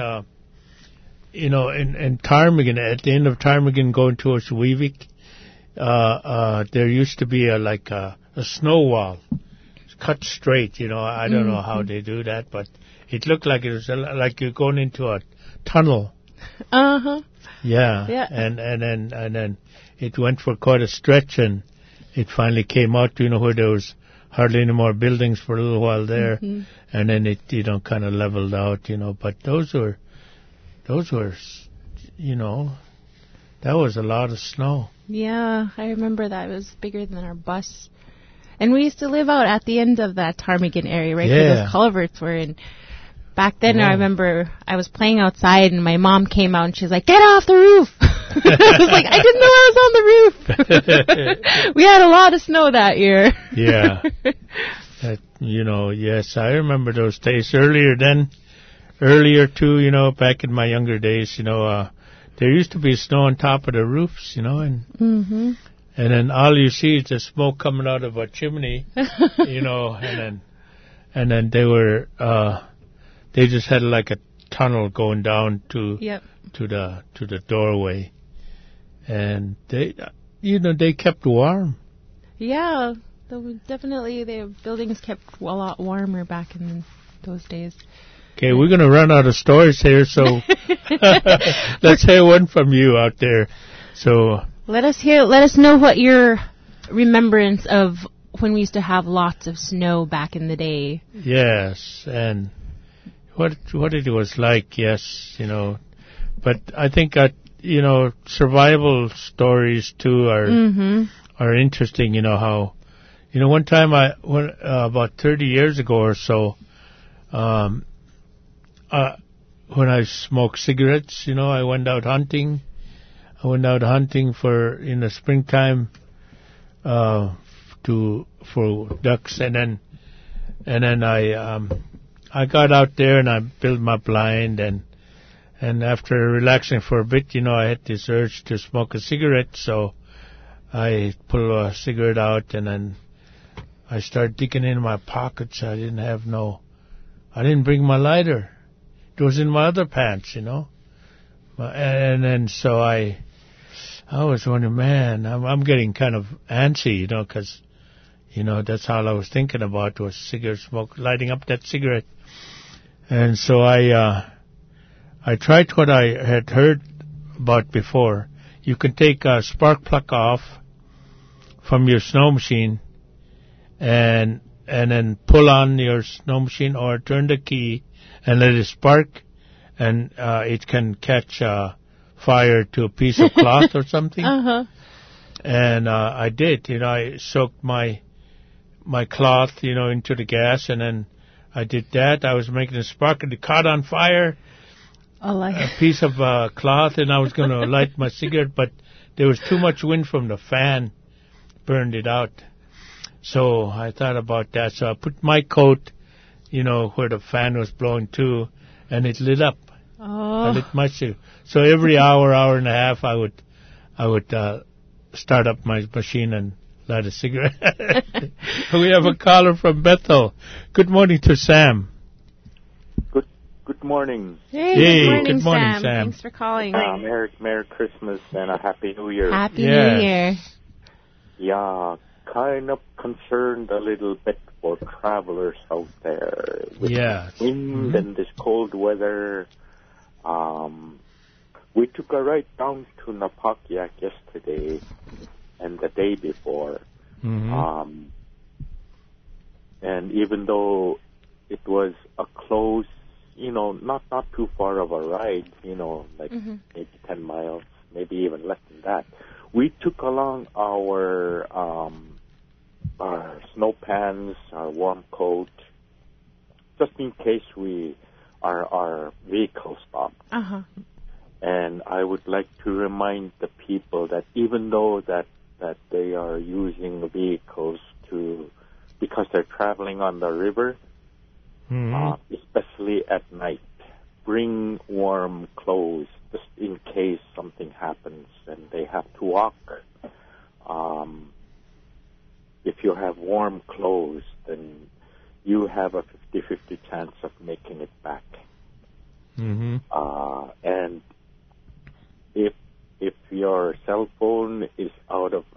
in Ptarmigan, at the end of Ptarmigan going towards Weevik, there used to be a snow wall. It's cut straight, I don't know how they do that, but it looked like it was like you're going into a tunnel. Uh-huh. Yeah. Yeah. And then it went for quite a stretch, and it finally came out, where there was hardly any more buildings for a little while there, Mhm. and then it, kind of leveled out, but those were, that was a lot of snow. Yeah, I remember that. It was bigger than our bus. And we used to live out at the end of that Ptarmigan area, right where Yeah. those culverts were. And back then, Yeah. I remember I was playing outside, and my mom came out, and she's like, "Get off the roof!" I was like, "I didn't know I was on the roof." We had a lot of snow that year. Yeah. That, yes, I remember those days. Earlier too, back in my younger days, there used to be snow on top of the roofs, and Mm-hmm. and then all you see is the smoke coming out of a chimney, and then they just had like a tunnel going down to Yep. to the doorway, and they kept warm. Yeah, definitely the buildings kept a lot warmer back in those days. Okay, we're going to run out of stories here, so let's hear one from you out there. So, Let us know what your remembrance of when we used to have lots of snow back in the day. yes, and what it was like, yes, but I think that, survival stories too Mm-hmm. are interesting, how, one time about 30 years ago or so, when I smoked cigarettes, I went out hunting. I went out hunting in the springtime, for ducks, and then I got out there and I built my blind, and after relaxing for a bit, I had this urge to smoke a cigarette, so I pulled a cigarette out, and then I started digging in my pockets. I didn't bring my lighter. It was in my other pants, And then so I was wondering, man, I'm getting kind of antsy, because, that's all I was thinking about was cigarette smoke, lighting up that cigarette. And so I tried what I had heard about before. You can take a spark plug off from your snow machine and then pull on your snow machine or turn the key and let it spark, and it can catch fire to a piece of cloth or something. Uh-huh. And I did, I soaked my cloth, into the gas, and then I did that. I was making a spark, and it caught on fire. A piece of cloth, and I was going to light my cigarette, but there was too much wind from the fan, burned it out. So I thought about that. So I put my coat, where the fan was blowing to, and it lit up. Oh. I lit my cigarette. So every hour and a half, I would start up my machine and light a cigarette. We have a caller from Bethel. Good morning to Sam. Good morning. Hey, good morning, Sam. Thanks for calling. Merry Christmas and a Happy New Year. Happy New Year. Yeah, kind of concerned a little bit for travelers out there with wind and this cold weather. We took a ride down to Napakiak yesterday and the day before. Mm-hmm. And even though it was a close, not too far of a ride, like maybe 10 miles, maybe even less than that, we took along our snow pants, our warm coat, just in case our vehicle stopped. Uh-huh. And I would like to remind the people that even though that they are using vehicles because they're traveling on the river, especially at night, bring warm clothes just in case something happens and they have to walk. If warm clothes, then you have a 50-50 chance of making it back. Mm-hmm. And if your cell phone is out of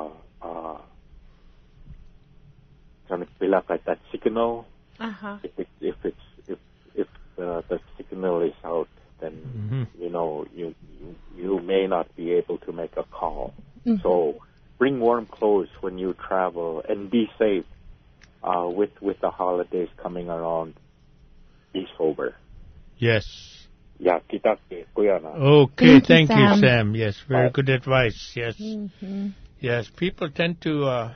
that signal, if the signal is out, then you may not be able to make a call. Mm-hmm. So bring warm clothes when you travel and be safe. With the holidays coming around, be sober. Yes. Yeah, kitake, kuya na. Okay, thank you, Sam. Sam. Yes, very good advice. Yes. Mm-hmm. Yes, people tend to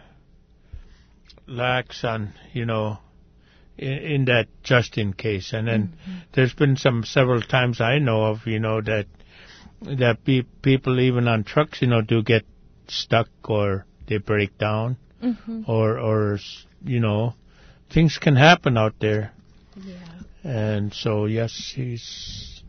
lax on, in that just in case. And then there's been several times I know of, that people even on trucks, do get stuck or they break down. Mm-hmm. Or things can happen out there. Yeah. And so, yes, he's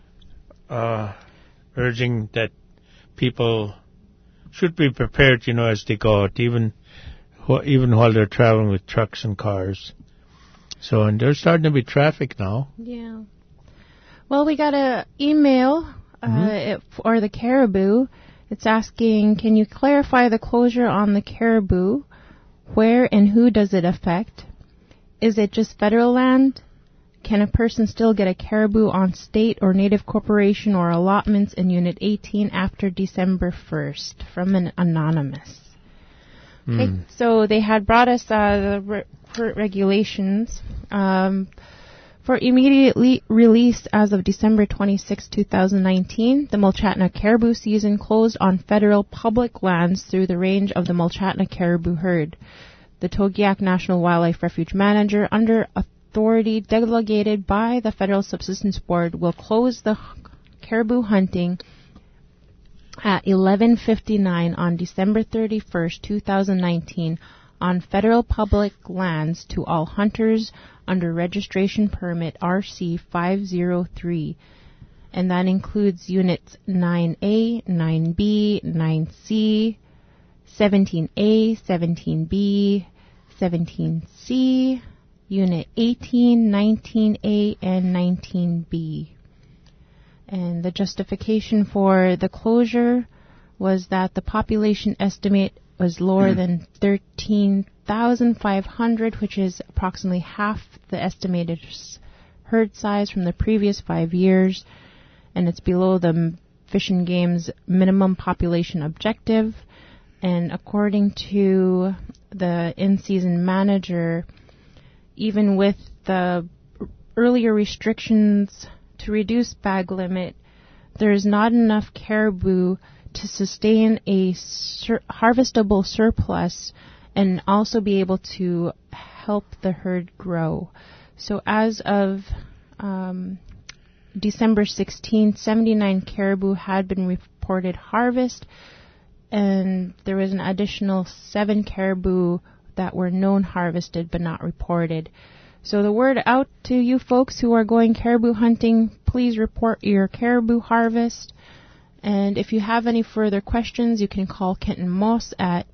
urging that people should be prepared, as they go out, even while they're traveling with trucks and cars. So, and there's starting to be traffic now. Yeah. Well, we got an email for the Caribou. It's asking, can you clarify the closure on the Caribou? Where and who does it affect? Is it just federal land? Can a person still get a Caribou on state or native corporation or allotments in Unit 18 after December 1st? From an anonymous. Okay, so they had brought us the regulations. For immediately release as of December 26, 2019, the Mulchatna caribou season closed on federal public lands through the range of the Mulchatna caribou herd. The Togiak National Wildlife Refuge Manager, under authority delegated by the Federal Subsistence Board, will close the caribou hunting at 11:59 on December 31st, 2019, on federal public lands to all hunters under registration permit RC 503, and that includes units 9A, 9B, 9C, 17A, 17B, 17C, unit 18, 19A, and 19B. And the justification for the closure was that the population estimate was lower than 13,500, which is approximately half the estimated herd size from the previous 5 years, and it's below the Fish and Game's minimum population objective. And according to the in-season manager, even with the earlier restrictions to reduce bag limit, there is not enough caribou to sustain a harvestable surplus and also be able to help the herd grow. So as of December 16, 79 caribou had been reported harvest, and there was an additional 7 caribou that were known harvested but not reported. So the word out to you folks who are going caribou hunting, please report your caribou harvest. And if you have any further questions, you can call Kenton Moss at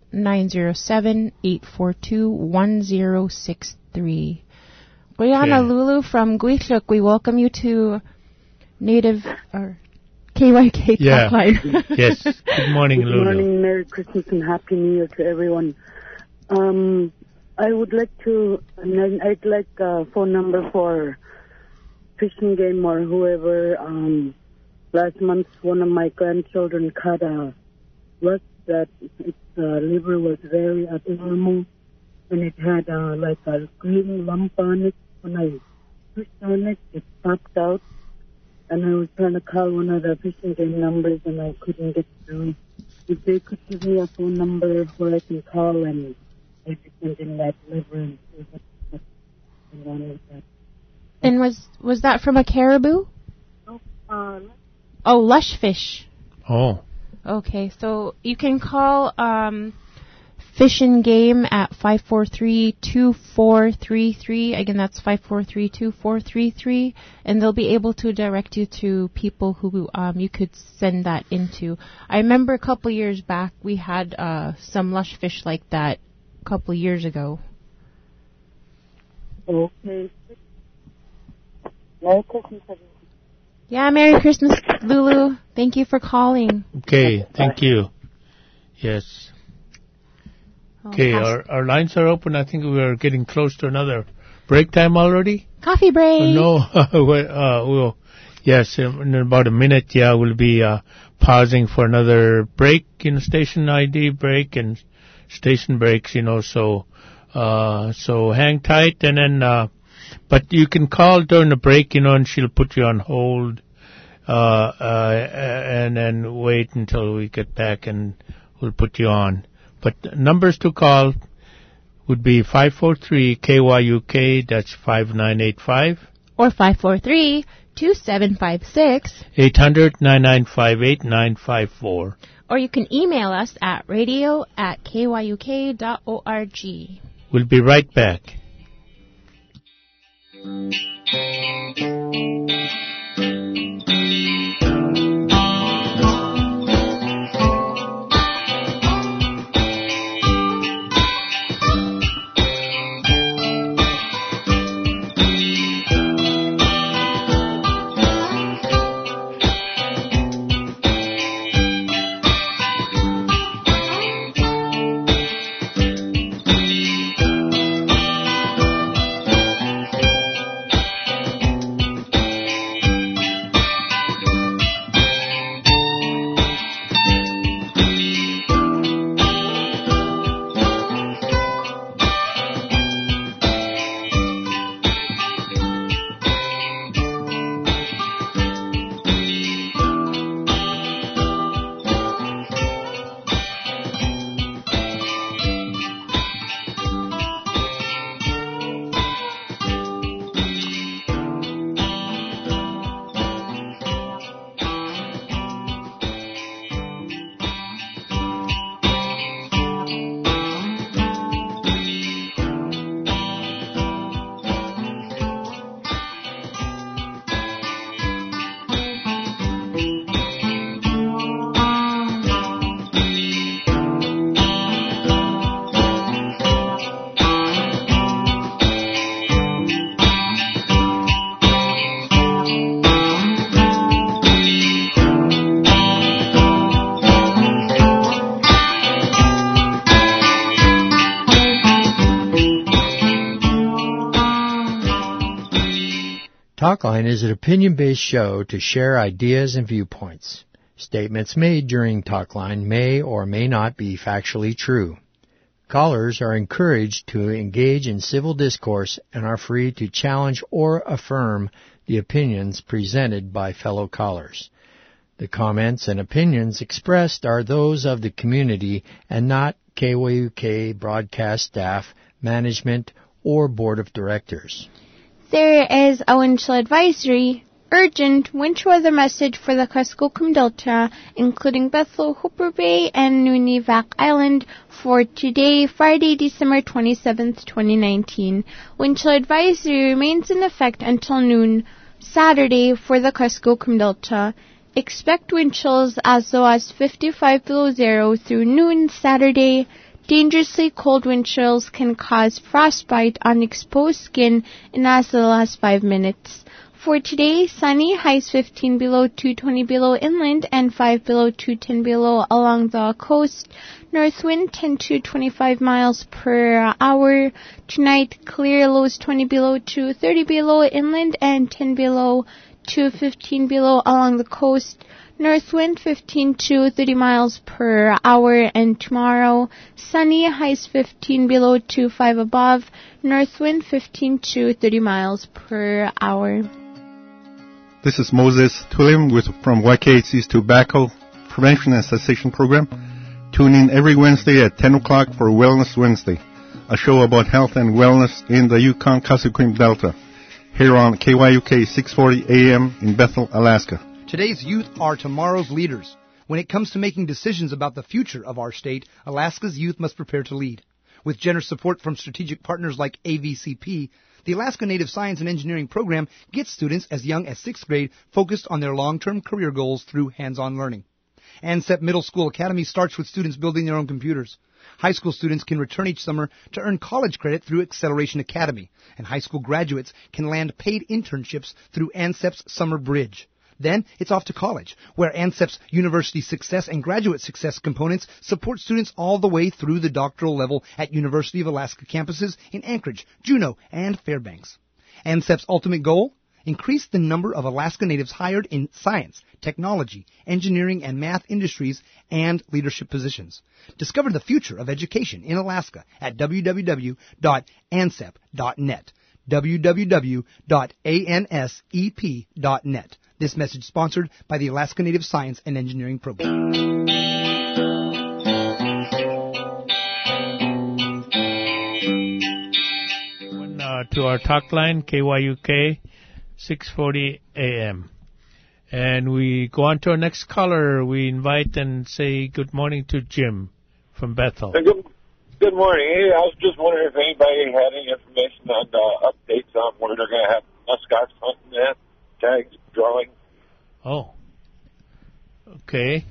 907-842-1063. Brianna Lulu from Guitluk, we welcome you to Native or KYK Talk Line. Yes. Good morning, Lulu. Good morning, Merry Christmas and Happy New Year to everyone. I would like to, I'd like a phone number for Fish and Game or whoever. Last month, one of my grandchildren caught a rust that its liver was very abnormal, and it had like a green lump on it. When I pushed on it, it popped out, and I was trying to call one of the Fish and Game numbers, and I couldn't get through. If they could give me a phone number where I can call and maybe send in that liver and see what's going on with that. And was that from a caribou? Oh, lush fish. Oh. Okay, so you can call Fish and Game at 543-2433. Again, that's 543-2433. And they'll be able to direct you to people who you could send that into. I remember a couple years back we had some lush fish like that couple years ago. Okay. Merry Christmas, everyone. Yeah, Merry Christmas, Lulu. Thank you for calling. Okay, thank you. Yes. Okay, our lines are open. I think we are getting close to another break time already. Coffee break. We'll, yes, in about a minute, we'll be pausing for another break, station ID break and station breaks, so hang tight and then, but you can call during the break, and she'll put you on hold, and then wait until we get back and we'll put you on. But numbers to call would be 543-KYUK, that's 5985. Or 543-2756. 800-995-8954. Or you can email us at radio@kyuk.org. We'll be right back. Talkline is an opinion-based show to share ideas and viewpoints. Statements made during Talkline may or may not be factually true. Callers are encouraged to engage in civil discourse and are free to challenge or affirm the opinions presented by fellow callers. The comments and opinions expressed are those of the community and not KYUK broadcast staff, management, or board of directors. There is a wind chill advisory, urgent winter weather message for the Kuskokwim Delta, including Bethel, Hooper Bay, and Nunivak Island for today, Friday, December 27th, 2019. Wind chill advisory remains in effect until noon, Saturday, for the Kuskokwim Delta. Expect wind chills as low as 55 below zero through noon Saturday. Dangerously cold wind chills can cause frostbite on exposed skin in as little as 5 minutes. For today, sunny, highs 15 below, 220 below inland, and 5 below, 210 below along the coast. North wind 10 to 25 miles per hour. Tonight, clear, lows 20 below to 30 below inland, and 10 below to 15 below along the coast. North wind 15 to 30 miles per hour, and tomorrow, sunny, highs 15 below to 5 above, north wind 15 to 30 miles per hour. This is Moses Tulim from YKHC's Tobacco Prevention and Cessation Program. Tune in every Wednesday at 10 o'clock for Wellness Wednesday, a show about health and wellness in the Yukon-Kuskokwim Delta, here on KYUK 640 AM in Bethel, Alaska. Today's youth are tomorrow's leaders. When it comes to making decisions about the future of our state, Alaska's youth must prepare to lead. With generous support from strategic partners like AVCP, the Alaska Native Science and Engineering Program gets students as young as 6th grade focused on their long-term career goals through hands-on learning. ANSEP Middle School Academy starts with students building their own computers. High school students can return each summer to earn college credit through Acceleration Academy, and high school graduates can land paid internships through ANSEP's Summer Bridge. Then it's off to college, where ANSEP's University Success and Graduate Success components support students all the way through the doctoral level at University of Alaska campuses in Anchorage, Juneau, and Fairbanks. ANSEP's ultimate goal? Increase the number of Alaska Natives hired in science, technology, engineering, and math industries and leadership positions. Discover the future of education in Alaska at www.ansep.net. www.ansep.net. This message sponsored by the Alaska Native Science and Engineering Program. To our talk line, KYUK 640 AM. And we go on to our next caller. We invite and say good morning to Jim from Bethel. Good morning. Hey, I was just wondering if anybody had any information on updates on where they're going to have muskox hunting at, tags, drawing. Oh. Okay.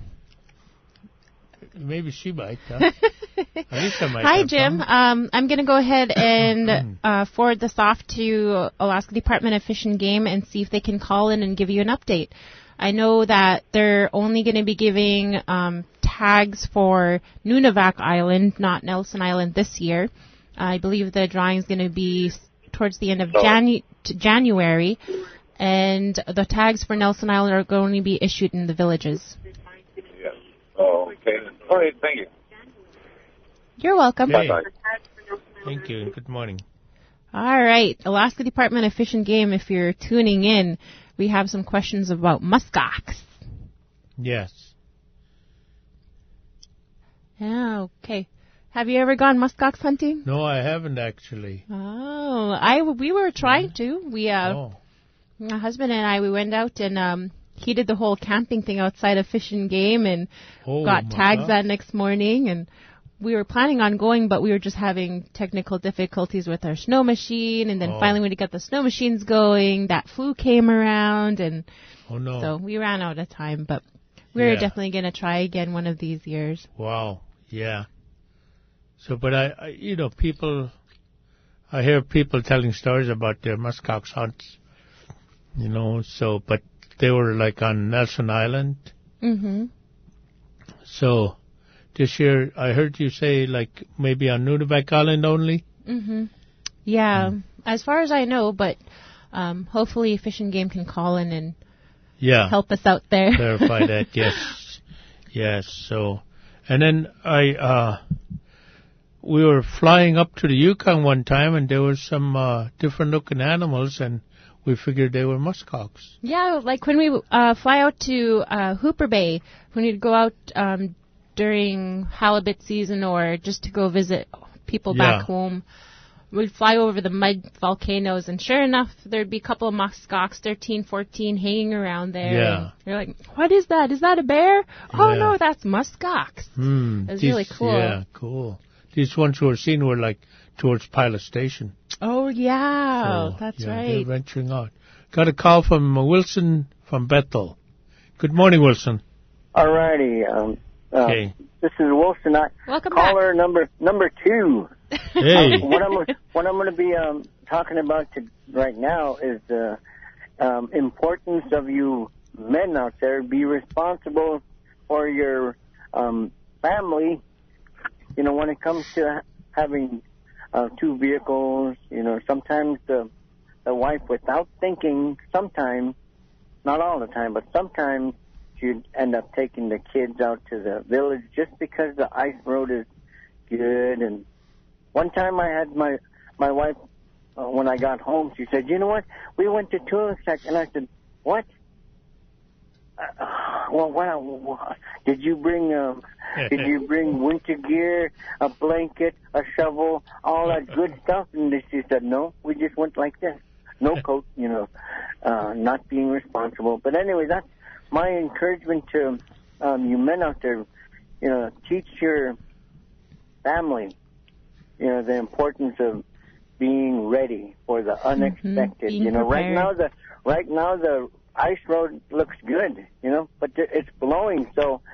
Maybe she might, huh? Alisa might. Hi, Jim. I'm going to go ahead and forward this off to Alaska Department of Fish and Game and see if they can call in and give you an update. I know that they're only going to be giving tags for Nunivak Island, not Nelson Island, this year. I believe the drawing is going to be towards the end of January, and the tags for Nelson Island are going to be issued in the villages. Yes. Oh, okay. All right, thank you. You're welcome. Okay. Bye-bye. Thank you, and good morning. All right. Alaska Department of Fish and Game, if you're tuning in, we have some questions about muskox. Yes. Yeah, okay. Have you ever gone muskox hunting? No, I haven't actually. Oh, we were trying to. My husband and I, we went out and he did the whole camping thing outside of Fish and Game and got tags that next morning, and we were planning on going, but we were just having technical difficulties with our snow machine, and then finally when we got the snow machines going, that flu came around, and so we ran out of time, but we're definitely going to try again one of these years. Wow, yeah. So, but I hear people telling stories about their muskox hunts, but they were like on Nelson Island. Mm-hmm. So, this year, I heard you say, like, maybe on Nunivak Island only? Mm-hmm. Yeah, as far as I know, but hopefully Fish and Game can call in and help us out there. Clarify that, yes. Yes, so. And then we were flying up to the Yukon one time, and there were some different-looking animals, and we figured they were muskox. Yeah, like when we fly out to Hooper Bay, when we'd go out during halibut season or just to go visit people back home, we'd fly over the mud volcanoes, and sure enough, there'd be a couple of muskox, 13, 14, hanging around there. Yeah. And you're like, what is that? Is that a bear? Oh, no, that's muskox. It's really cool. Yeah, cool. These ones who were seen were like towards Pilot Station. Oh, yeah, that's right. They're venturing out. Got a call from Wilson from Bethel. Good morning, Wilson. All righty. Okay. This is Wilson. Welcome caller back. number 2. Hey. What I'm going to be talking about right now is the importance of you men out there. Be responsible for your family. When it comes to having 2 vehicles, sometimes the wife, without thinking, sometimes, not all the time, but sometimes you'd end up taking the kids out to the village just because the ice road is good. And one time I had my wife, when I got home, she said, you know what, we went to Tulisak. And I said, what? Well, did you bring winter gear, a blanket, a shovel, all that good stuff? And she said, no, we just went like this. No coat, not being responsible. But anyway, that's my encouragement to you men out there. Teach your family, the importance of being ready for the unexpected. Right now the ice road looks good, but it's blowing. So,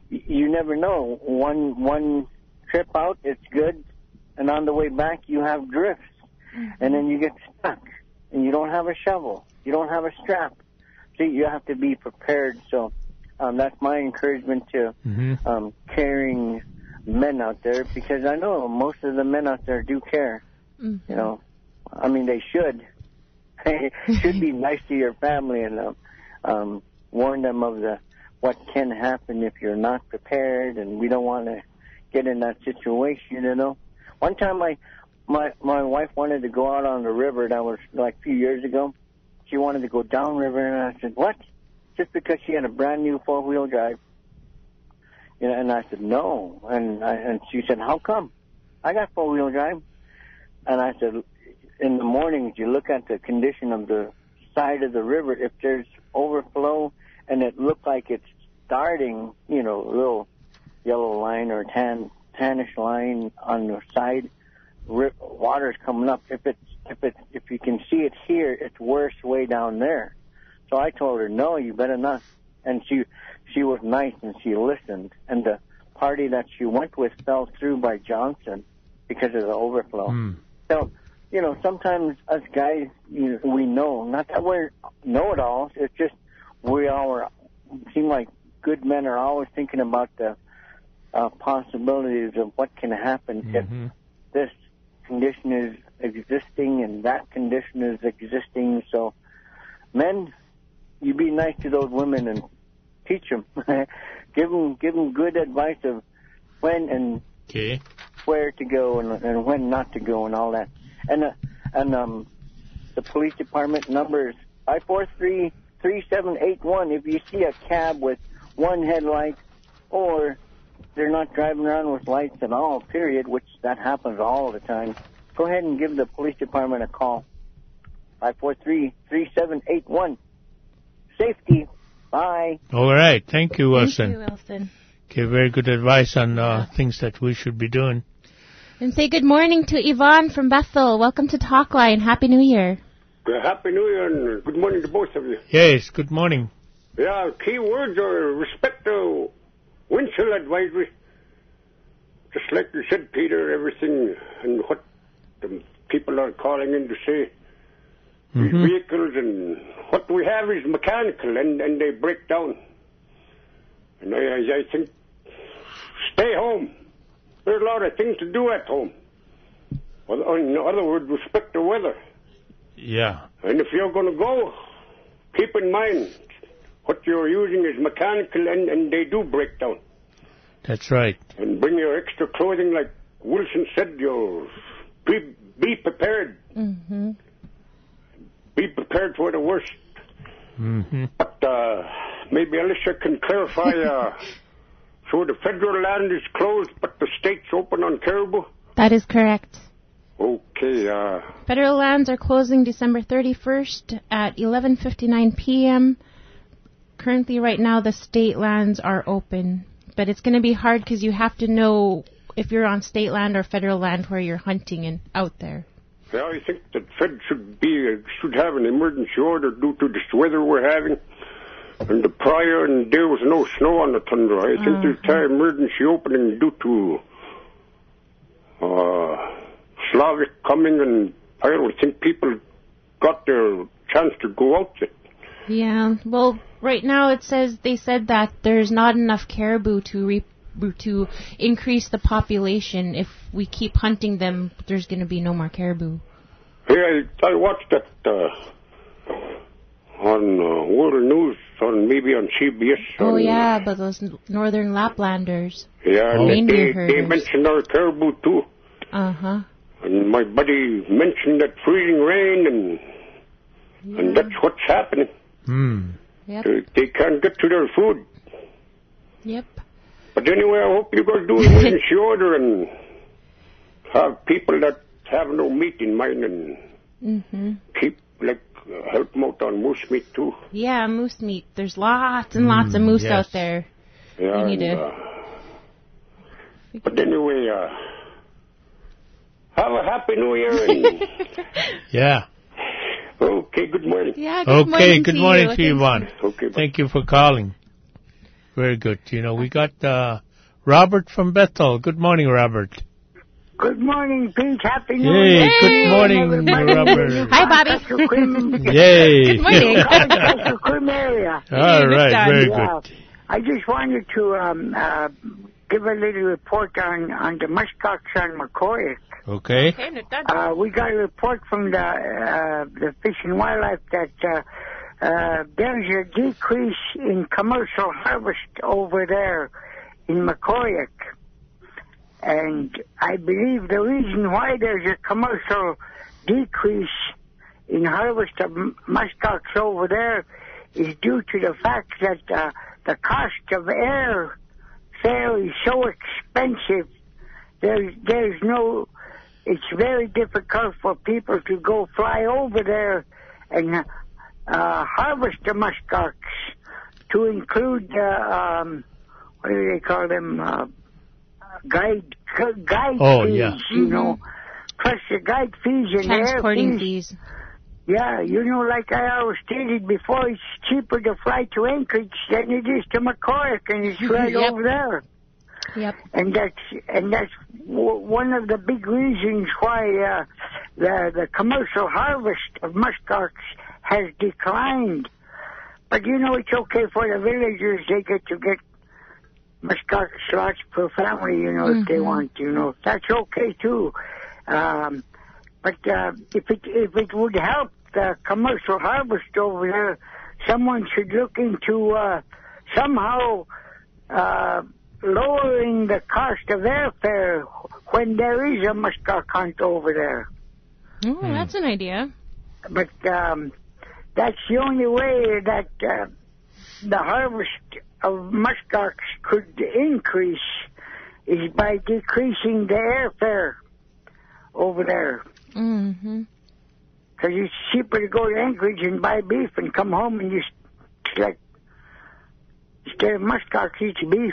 you never know. One trip out, it's good, and on the way back, you have drifts, and then you get stuck, and you don't have a shovel, you don't have a strap. So you have to be prepared. So that's my encouragement to caring men out there, because I know most of the men out there do care. You know, I mean, they should. They should be nice to your family and warn them of what can happen if you're not prepared, and we don't want to get in that situation, you know. One time my wife wanted to go out on the river. That was like a few years ago. She wanted to go downriver, and I said, what? Just because she had a brand new 4-wheel drive. You know, and I said, no. And she said, how come? I got 4-wheel drive. And I said, in the mornings, you look at the condition of the side of the river. If there's overflow and it looks like it's starting, you know, a little yellow line or tannish line on the side, water's coming up. If you can see it here, it's worse way down there. So I told her, no, you better not. And she was nice and she listened. And the party that she went with fell through by Johnson because of the overflow. So, you know, sometimes us guys, you know, we know, not that we're know-it-alls, it's just we all seem like good men are always thinking about the possibilities of what can happen if this condition is existing and that condition is existing. So, men, you be nice to those women and teach them. give them good advice of when and where to go and when not to go and all that. And the police department number is 543-3781. If you see a cab with one headlight, or they're not driving around with lights at all, period, which that happens all the time, go ahead and give the police department a call. 543-3781. Safety. Bye. All right. Thank you, Wilson. Thank you, Wilson. Okay, very good advice on things that we should be doing. And say good morning to Yvonne from Bethel. Welcome to Talkline. Happy New Year. Happy New Year and good morning to both of you. Yes, good morning. Yeah, key words are respect to wind chill advisory. Just like you said, Peter, everything and what the people are calling in to say. These vehicles and what we have is mechanical and they break down. And I think stay home. There's a lot of things to do at home. In other words, respect the weather. Yeah. And if you're going to go, keep in mind what you're using is mechanical and they do break down. That's right. And bring your extra clothing, like Wilson said, you'll be prepared. Be prepared for the worst. But maybe Alicia can clarify. So the federal land is closed, but the state's open on Caribou? That is correct. Okay. Federal lands are closing December 31st at 11:59 p.m. Currently, right now, the state lands are open. But it's going to be hard because you have to know if you're on state land or federal land where you're hunting and out there. Yeah, I think that Fed should have an emergency order due to this weather we're having. And the prior, and there was no snow on the tundra. I think there's an emergency opening due to Slavic coming, and I don't think people got their chance to go out yet. Yeah, well, right now they said that there's not enough caribou to increase the population. If we keep hunting them, there's going to be no more caribou. Yeah, I watched that on World News, maybe on CBS. Yeah, but those northern Laplanders. Yeah, and they mentioned our caribou too. And my buddy mentioned that freezing rain, and that's what's happening. Yep. They can't get to their food. Yep. But anyway, I hope you guys do an emergency order and have people that have no meat in mind and keep, help them out on moose meat too. Yeah, moose meat. There's lots and lots of moose out there. Yeah. We need to... But anyway, have a happy New Year. Yeah. Okay, good morning. Yeah, good morning to Yvonne. Okay, thank you for calling. very good. You know, we got Robert from Bethel. Good morning, Robert. Good morning, Pete. Happy New Year. Hey, good morning, Robert. Hi, Bobby. Yay. Good morning. area. All right, very good. I just wanted to give a little report on the muskox on McCoy. Okay. We got a report from the Fish and Wildlife that there's a decrease in commercial harvest over there in McCoy. And I believe the reason why there's a commercial decrease in harvest of muskox over there is due to the fact that the cost of air fare is so expensive. There's no. It's very difficult for people to go fly over there and harvest the muskox, to include what do they call them? Guide fees, you know, plus the guide fees and transporting air fees. Yeah, you know, like I always stated before, it's cheaper to fly to Anchorage than it is to McCoy, and it's right over there. Yep. And that's one of the big reasons why the commercial harvest of muskox has declined. But you know, it's okay for the villagers; they get muskox slots per family, you know, if they want, you know. That's okay, too. But if it would help the commercial harvest over there, someone should look into somehow lowering the cost of airfare when there is a muskox hunt over there. Oh, that's an idea. But that's the only way that the harvest of muskox could increase is by decreasing the airfare over there. Mm-hmm. Because it's cheaper to go to Anchorage and buy beef and come home and just, like, instead of muskox, eat beef.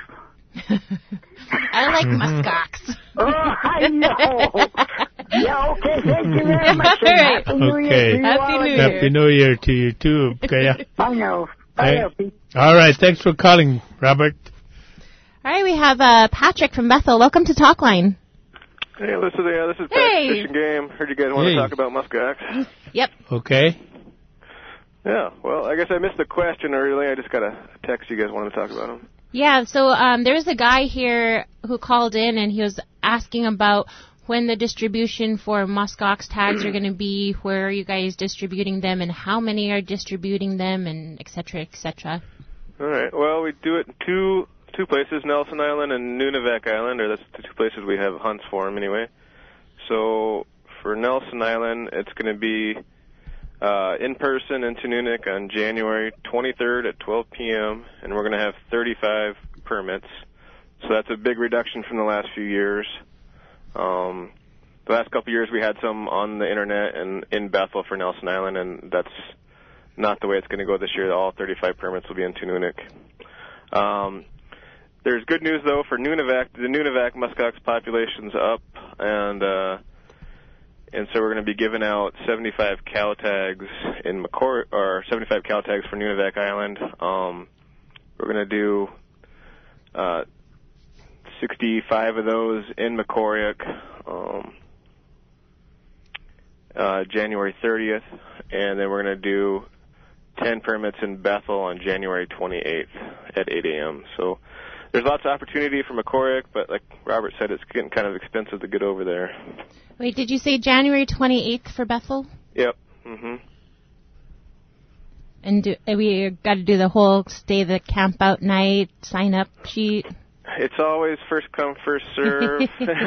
I like muskox. Oh, I know. Yeah, okay, thank you very much. All right. Happy New Year to you all. Happy New Year to you, too. Okay. I know. Bye, Pete. All right, thanks for calling, Robert. All right, we have Patrick from Bethel. Welcome to Talkline. Hey, this is Pat Fish and Game. Heard you guys want to talk about muskox. Yep. Okay. Yeah, well, I guess I missed the question earlier. I just got a text you guys wanted to talk about them. Yeah, so there's a guy here who called in, and he was asking about when the distribution for muskox tags are going to be, where are you guys distributing them, and how many are distributing them, and et cetera, et cetera. All right, well, we do it in two places, Nelson Island and Nunivak Island, or that's the two places we have hunts for them anyway. So for Nelson Island, it's going to be in person in Tununik on January 23rd at 12 p.m., and we're going to have 35 permits. So that's a big reduction from the last few years. The last couple of years we had some on the internet and in Bethel for Nelson Island, and that's not the way it's going to go this year. All 35 permits will be in Tununik. There's good news, though, for Nunivak. The Nunivak muskox population's up, and so we're going to be giving out 75 cow tags in McCoy, or 75 cow tags for Nunivak Island. We're going to do 65 of those in McCormick January 30th, and then we're going to do 10 permits in Bethel on January 28th at 8 a.m. So there's lots of opportunity for McCormick, but like Robert said, it's getting kind of expensive to get over there. Wait, did you say January 28th for Bethel? Yep. Mm-hmm. And we got to do the whole stay the camp out night, sign up sheet? It's always first come, first serve.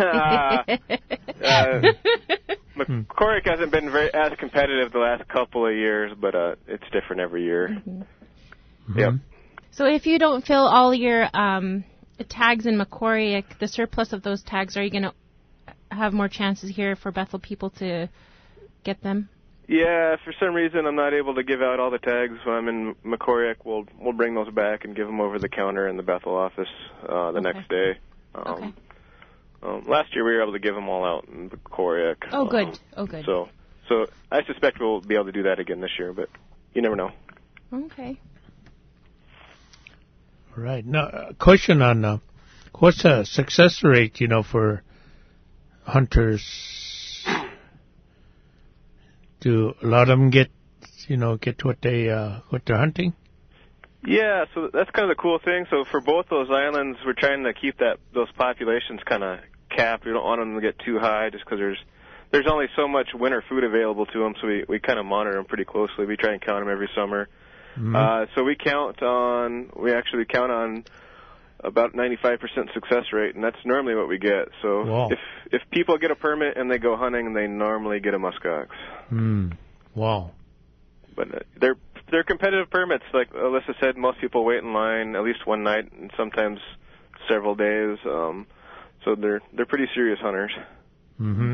McCormick hasn't been as competitive the last couple of years, but it's different every year. Mm-hmm. Yep. So if you don't fill all your tags in McCormick, the surplus of those tags, are you going to have more chances here for Bethel people to get them? Yeah, if for some reason I'm not able to give out all the tags when I'm in McCormick, we'll bring those back and give them over the counter in the Bethel office the next day. Last year we were able to give them all out in McCormick. Oh, good. Good. So I suspect we'll be able to do that again this year, but you never know. Okay. Right. Now, a question on what's the success rate, for hunters? Do a lot of them get what they're hunting? Yeah, so that's kind of the cool thing. So for both those islands, we're trying to keep those populations kind of capped. We don't want them to get too high just because there's only so much winter food available to them, so we kind of monitor them pretty closely. We try and count them every summer. Mm-hmm. So we actually count on about 95% success rate, and that's normally what we get. So wow. if people get a permit and they go hunting, they normally get a muskox. Wow. But they're competitive permits. Like Alyssa said, most people wait in line at least one night and sometimes several days. So they're pretty serious hunters. Mm-hmm.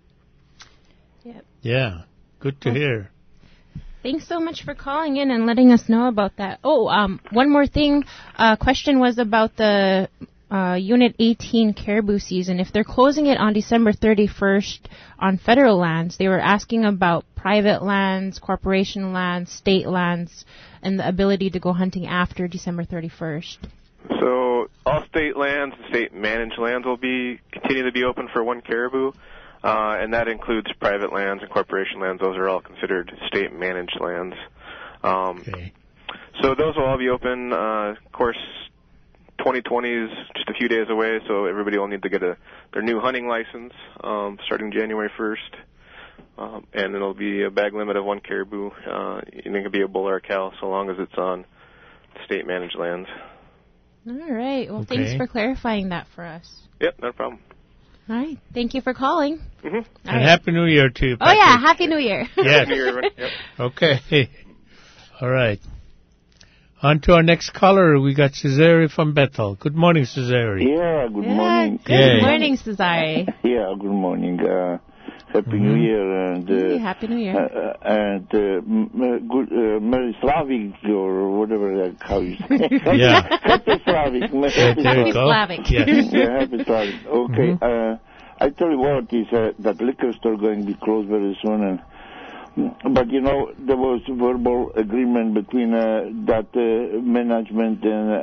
Yep. Yeah. Good to hear. Thanks so much for calling in and letting us know about that. Oh, one more thing. Question was about the Unit 18 caribou season. If they're closing it on December 31st on federal lands, they were asking about private lands, corporation lands, state lands, and the ability to go hunting after December 31st. So all state lands and state-managed lands will continue to be open for one caribou. And that includes private lands and corporation lands. Those are all considered state-managed lands. Okay. So those will all be open. Of course, 2020 is just a few days away, so everybody will need to get their new hunting license starting January 1st. And it'll be a bag limit of one caribou. It can be a bull or a cow so long as it's on state-managed lands. All right. Well, Okay. thanks for clarifying that for us. Yep, no problem. All right. Thank you for calling. Mm-hmm. And Happy New Year to you, Oh, yeah. Patrick. Happy New Year. Yes. Happy New Year, everyone. Yep. Okay. All right. On to our next caller. We got Cesare from Bethel. Good morning, Cesare. Yeah, good morning. Good morning, Cesare. Yeah, good morning. Happy New Year and Happy New Year. and good Merry Slavic or whatever how you say. Yeah. Happy Slavic. There you go. Slavic. Yes. Yeah, Happy Slavic. Okay. I tell you what is that liquor store going to be closed very soon and. But there was verbal agreement between that management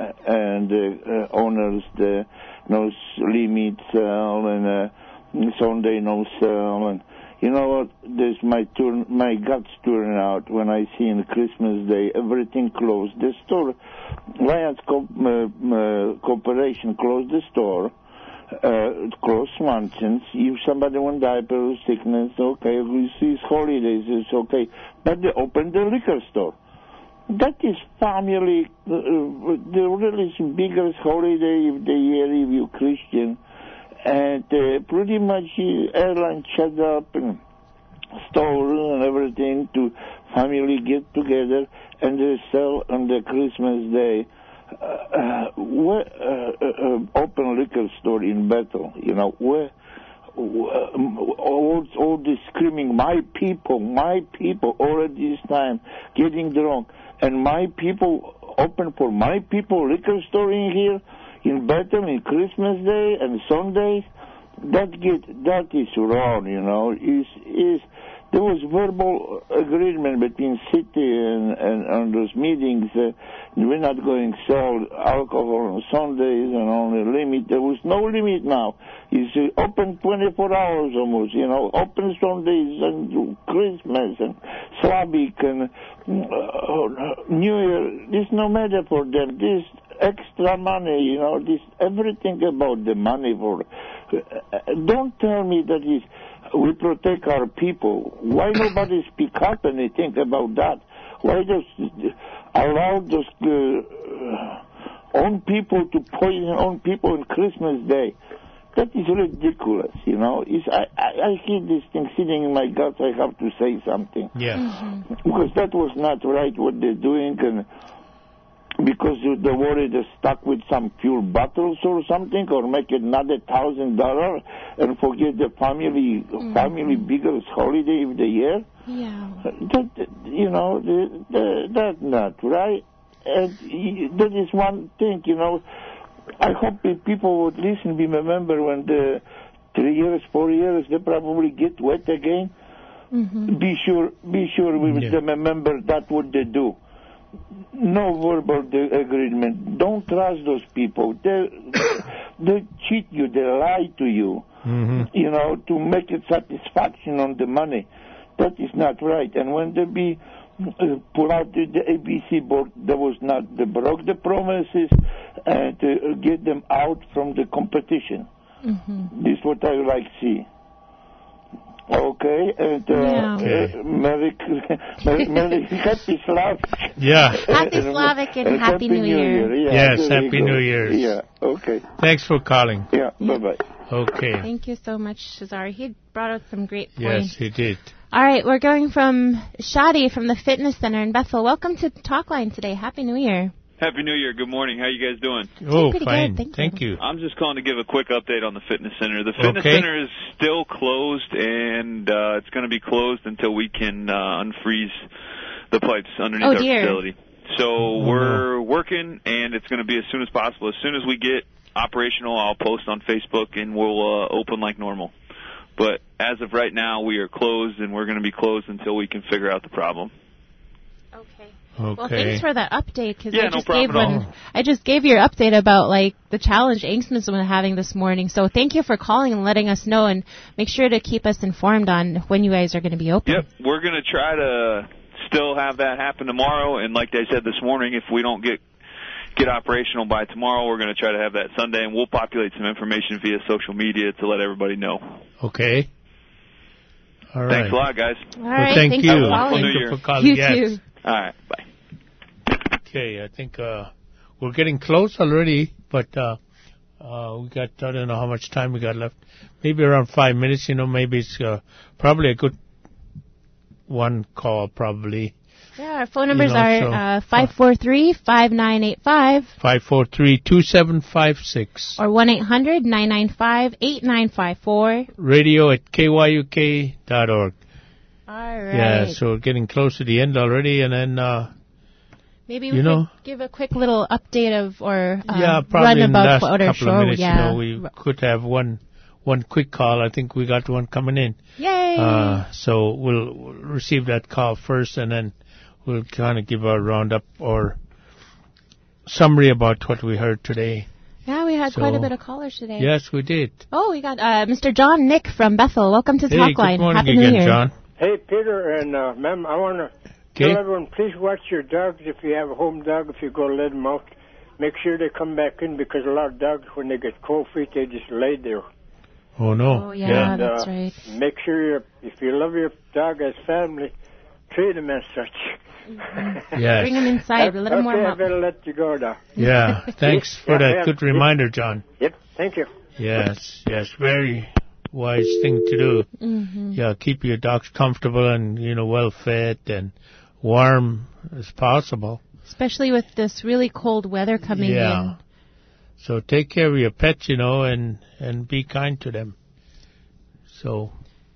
and owners. No limit sale and Sunday no sale. And you know what? There's my guts turning out when I see on Christmas Day everything closed. The store, Lions Corporation closed the store. Close Swanson's. If somebody want diaper or sickness, okay. If we see holidays, it's okay. But they opened the liquor store. That is family. The really biggest holiday of the year if you're Christian. And pretty much airline shut up and stores and everything to family get together and they sell on the Christmas Day. Open liquor store in Bethel, where all this screaming, my people, all at this time, getting drunk, and my people open for my people liquor store in here, in Bethel, in Christmas Day and Sundays, that is wrong, there was verbal agreement between city and those meetings. We're not going to sell alcohol on Sundays and only limit. There was no limit now. It's open 24 hours almost, open Sundays and Christmas and Slavic and New Year. This no matter for them. This extra money, this everything about the money for. Don't tell me that is. We protect our people. Why nobody speak up anything about that? Why just allow those own people to poison own people on Christmas Day? That is ridiculous, I hear this thing sitting in my guts. I have to say something. Yeah. Because that was not right what they're doing, and because they're worried they're stuck with some fuel bottles or something, or make another $1,000 and forget the family biggest holiday of the year. Yeah. That's not right. And that is one thing, I hope people would listen, remember when the 3 years, 4 years, they probably get wet again. Mm-hmm. Be sure we remember that what they do. no verbal agreement. Don't trust those people. They cheat you. They lie to you. You know, to make a satisfaction on the money. That is not right. And when they be put out the ABC board, that was not. They broke the promises and to get them out from the competition. This is what I would like to see. Okay, and Merry Happy Slavic. Yeah. Happy Slavic and Happy New Year. Yeah, yes, Happy New Year. Yeah, okay. Thanks for calling. Yeah, bye-bye. Okay. Thank you so much, Shazar. He brought out some great points. Yes, he did. All right, we're going from Shadi from the Fitness Center in Bethel. Welcome to Talkline today. Happy New Year. Happy New Year. Good morning. How you guys doing? Oh, fine. Thank you. I'm just calling to give a quick update on the fitness center. The fitness center is still closed, and it's going to be closed until we can unfreeze the pipes underneath our facility. So we're working, and it's going to be as soon as possible. As soon as we get operational, I'll post on Facebook, and we'll open like normal. But as of right now, we are closed, and we're going to be closed until we can figure out the problem. Well, thanks for that update, because I just gave your update about like the challenge Angsman's been having this morning. So thank you for calling and letting us know, and make sure to keep us informed on when you guys are going to be open. Yep, we're going to try to still have that happen tomorrow, and like I said this morning, if we don't get operational by tomorrow, we're going to try to have that Sunday, and we'll populate some information via social media to let everybody know. Okay. All right. Thanks a lot, guys. All right. Thank you. Thank you for calling. You too. All right. Bye. Okay, I think we're getting close already, but we got, I don't know how much time we got left. Maybe around 5 minutes, maybe it's probably a good one call, probably. Yeah, our phone numbers are 543-5985. 543-2756. Or 1-800-995-8954. Radio at kyuk.org. All right. Yeah, so we're getting close to the end already, and then maybe we could give a quick little update of probably run in the last about our couple show. of minutes. We could have one quick call. I think we got one coming in. Yay! So we'll receive that call first, and then we'll kind of give a roundup or summary about what we heard today. Yeah, we had quite a bit of callers today. Yes, we did. Oh, we got Mr. John Nick from Bethel. Welcome to Talkline. Good morning Happy again, New Year. John. Hey, Peter and ma'am, I want to tell everyone, please watch your dogs. If you have a home dog, if you go let them out, make sure they come back in, because a lot of dogs, when they get cold feet, they just lay there. Oh, no. Oh, yeah, that's right. Make sure if you love your dog as family, treat them as such. Yes. Bring them inside. Let them warm up. I better let you go now. Yeah, thanks for that good reminder, John. Yep, thank you. Yes, very wise thing to do. Yeah, keep your dogs comfortable and, well fed and warm as possible. Especially with this really cold weather coming in. So take care of your pets, and be kind to them. So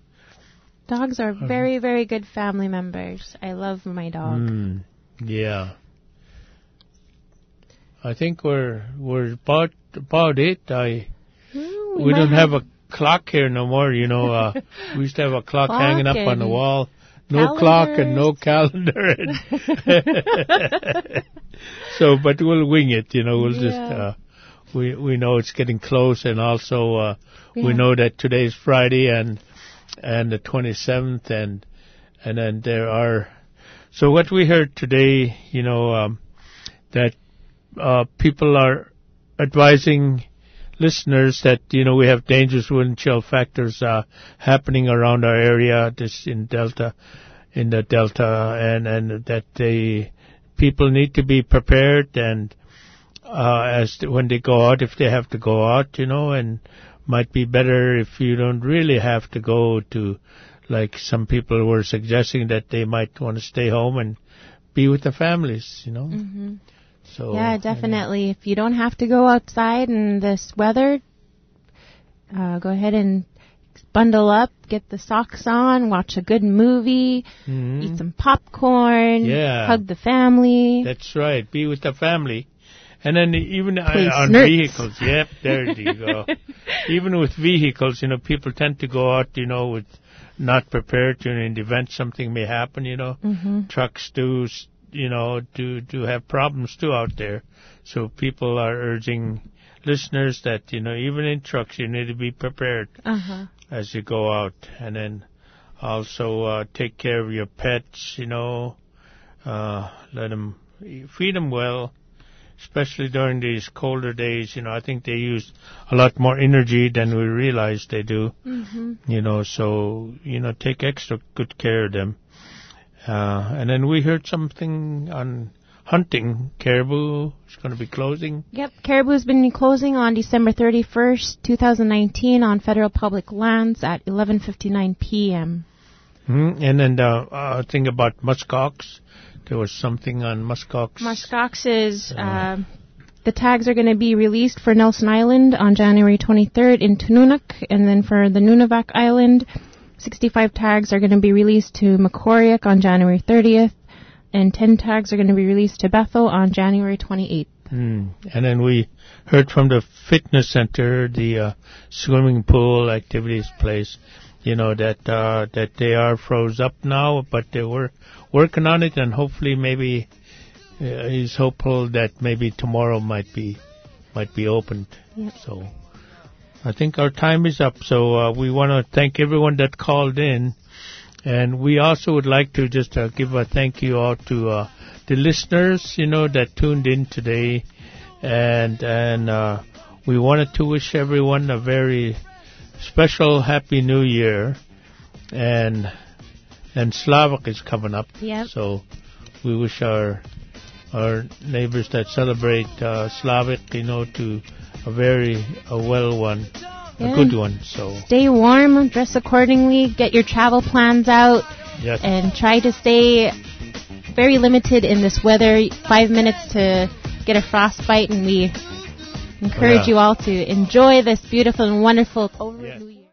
dogs are very, very good family members. I love my dog. Yeah. I think we're about it. We don't have a clock here no more, we used to have a clock hanging up on the wall. No clock and no calendar. So, but we'll wing it, we'll just, we know it's getting close, and also, we know that today's Friday and the 27th, and then there are, so what we heard today, that, people are advising listeners that, we have dangerous wind chill factors happening around our area, in the Delta, and that people need to be prepared, and when they go out, if they have to go out, and might be better if you don't really have to go to, like some people were suggesting that they might want to stay home and be with the families, So, yeah, definitely. If you don't have to go outside in this weather, go ahead and bundle up, get the socks on, watch a good movie, eat some popcorn, hug the family. That's right. Be with the family. And then even on vehicles, yep, there you go. Even with vehicles, people tend to go out, with not prepared, in the event something may happen, Trucks do to have problems too out there. So people are urging listeners that, even in trucks, you need to be prepared as you go out. And then also take care of your pets, feed them well, especially during these colder days. I think they use a lot more energy than we realize they do. So, take extra good care of them. And then we heard something on hunting. Caribou is going to be closing. Yep, Caribou has been closing on December 31st, 2019 on federal public lands at 11:59 p.m. And then the thing about muskox. There was something on muskox. Muskox is the tags are going to be released for Nelson Island on January 23rd in Tununuk, and then for the Nunivak Island, 65 tags are going to be released to Makoriak on January 30th, and 10 tags are going to be released to Bethel on January 28th. And then we heard from the fitness center, the swimming pool activities place, that they are froze up now, but they were working on it, and hopefully maybe he's hopeful that maybe tomorrow might be opened. Yep. So I think our time is up. So we want to thank everyone that called in, and we also would like to just give a thank you out to the listeners, that tuned in today, and we wanted to wish everyone a very special Happy New Year, and Slavik is coming up. Yep. So we wish our neighbors that celebrate Slavik, to a well one, a good one. So stay warm, dress accordingly, get your travel plans out, yes, and try to stay very limited in this weather. 5 minutes to get a frostbite, and we encourage you all to enjoy this beautiful and wonderful New Year.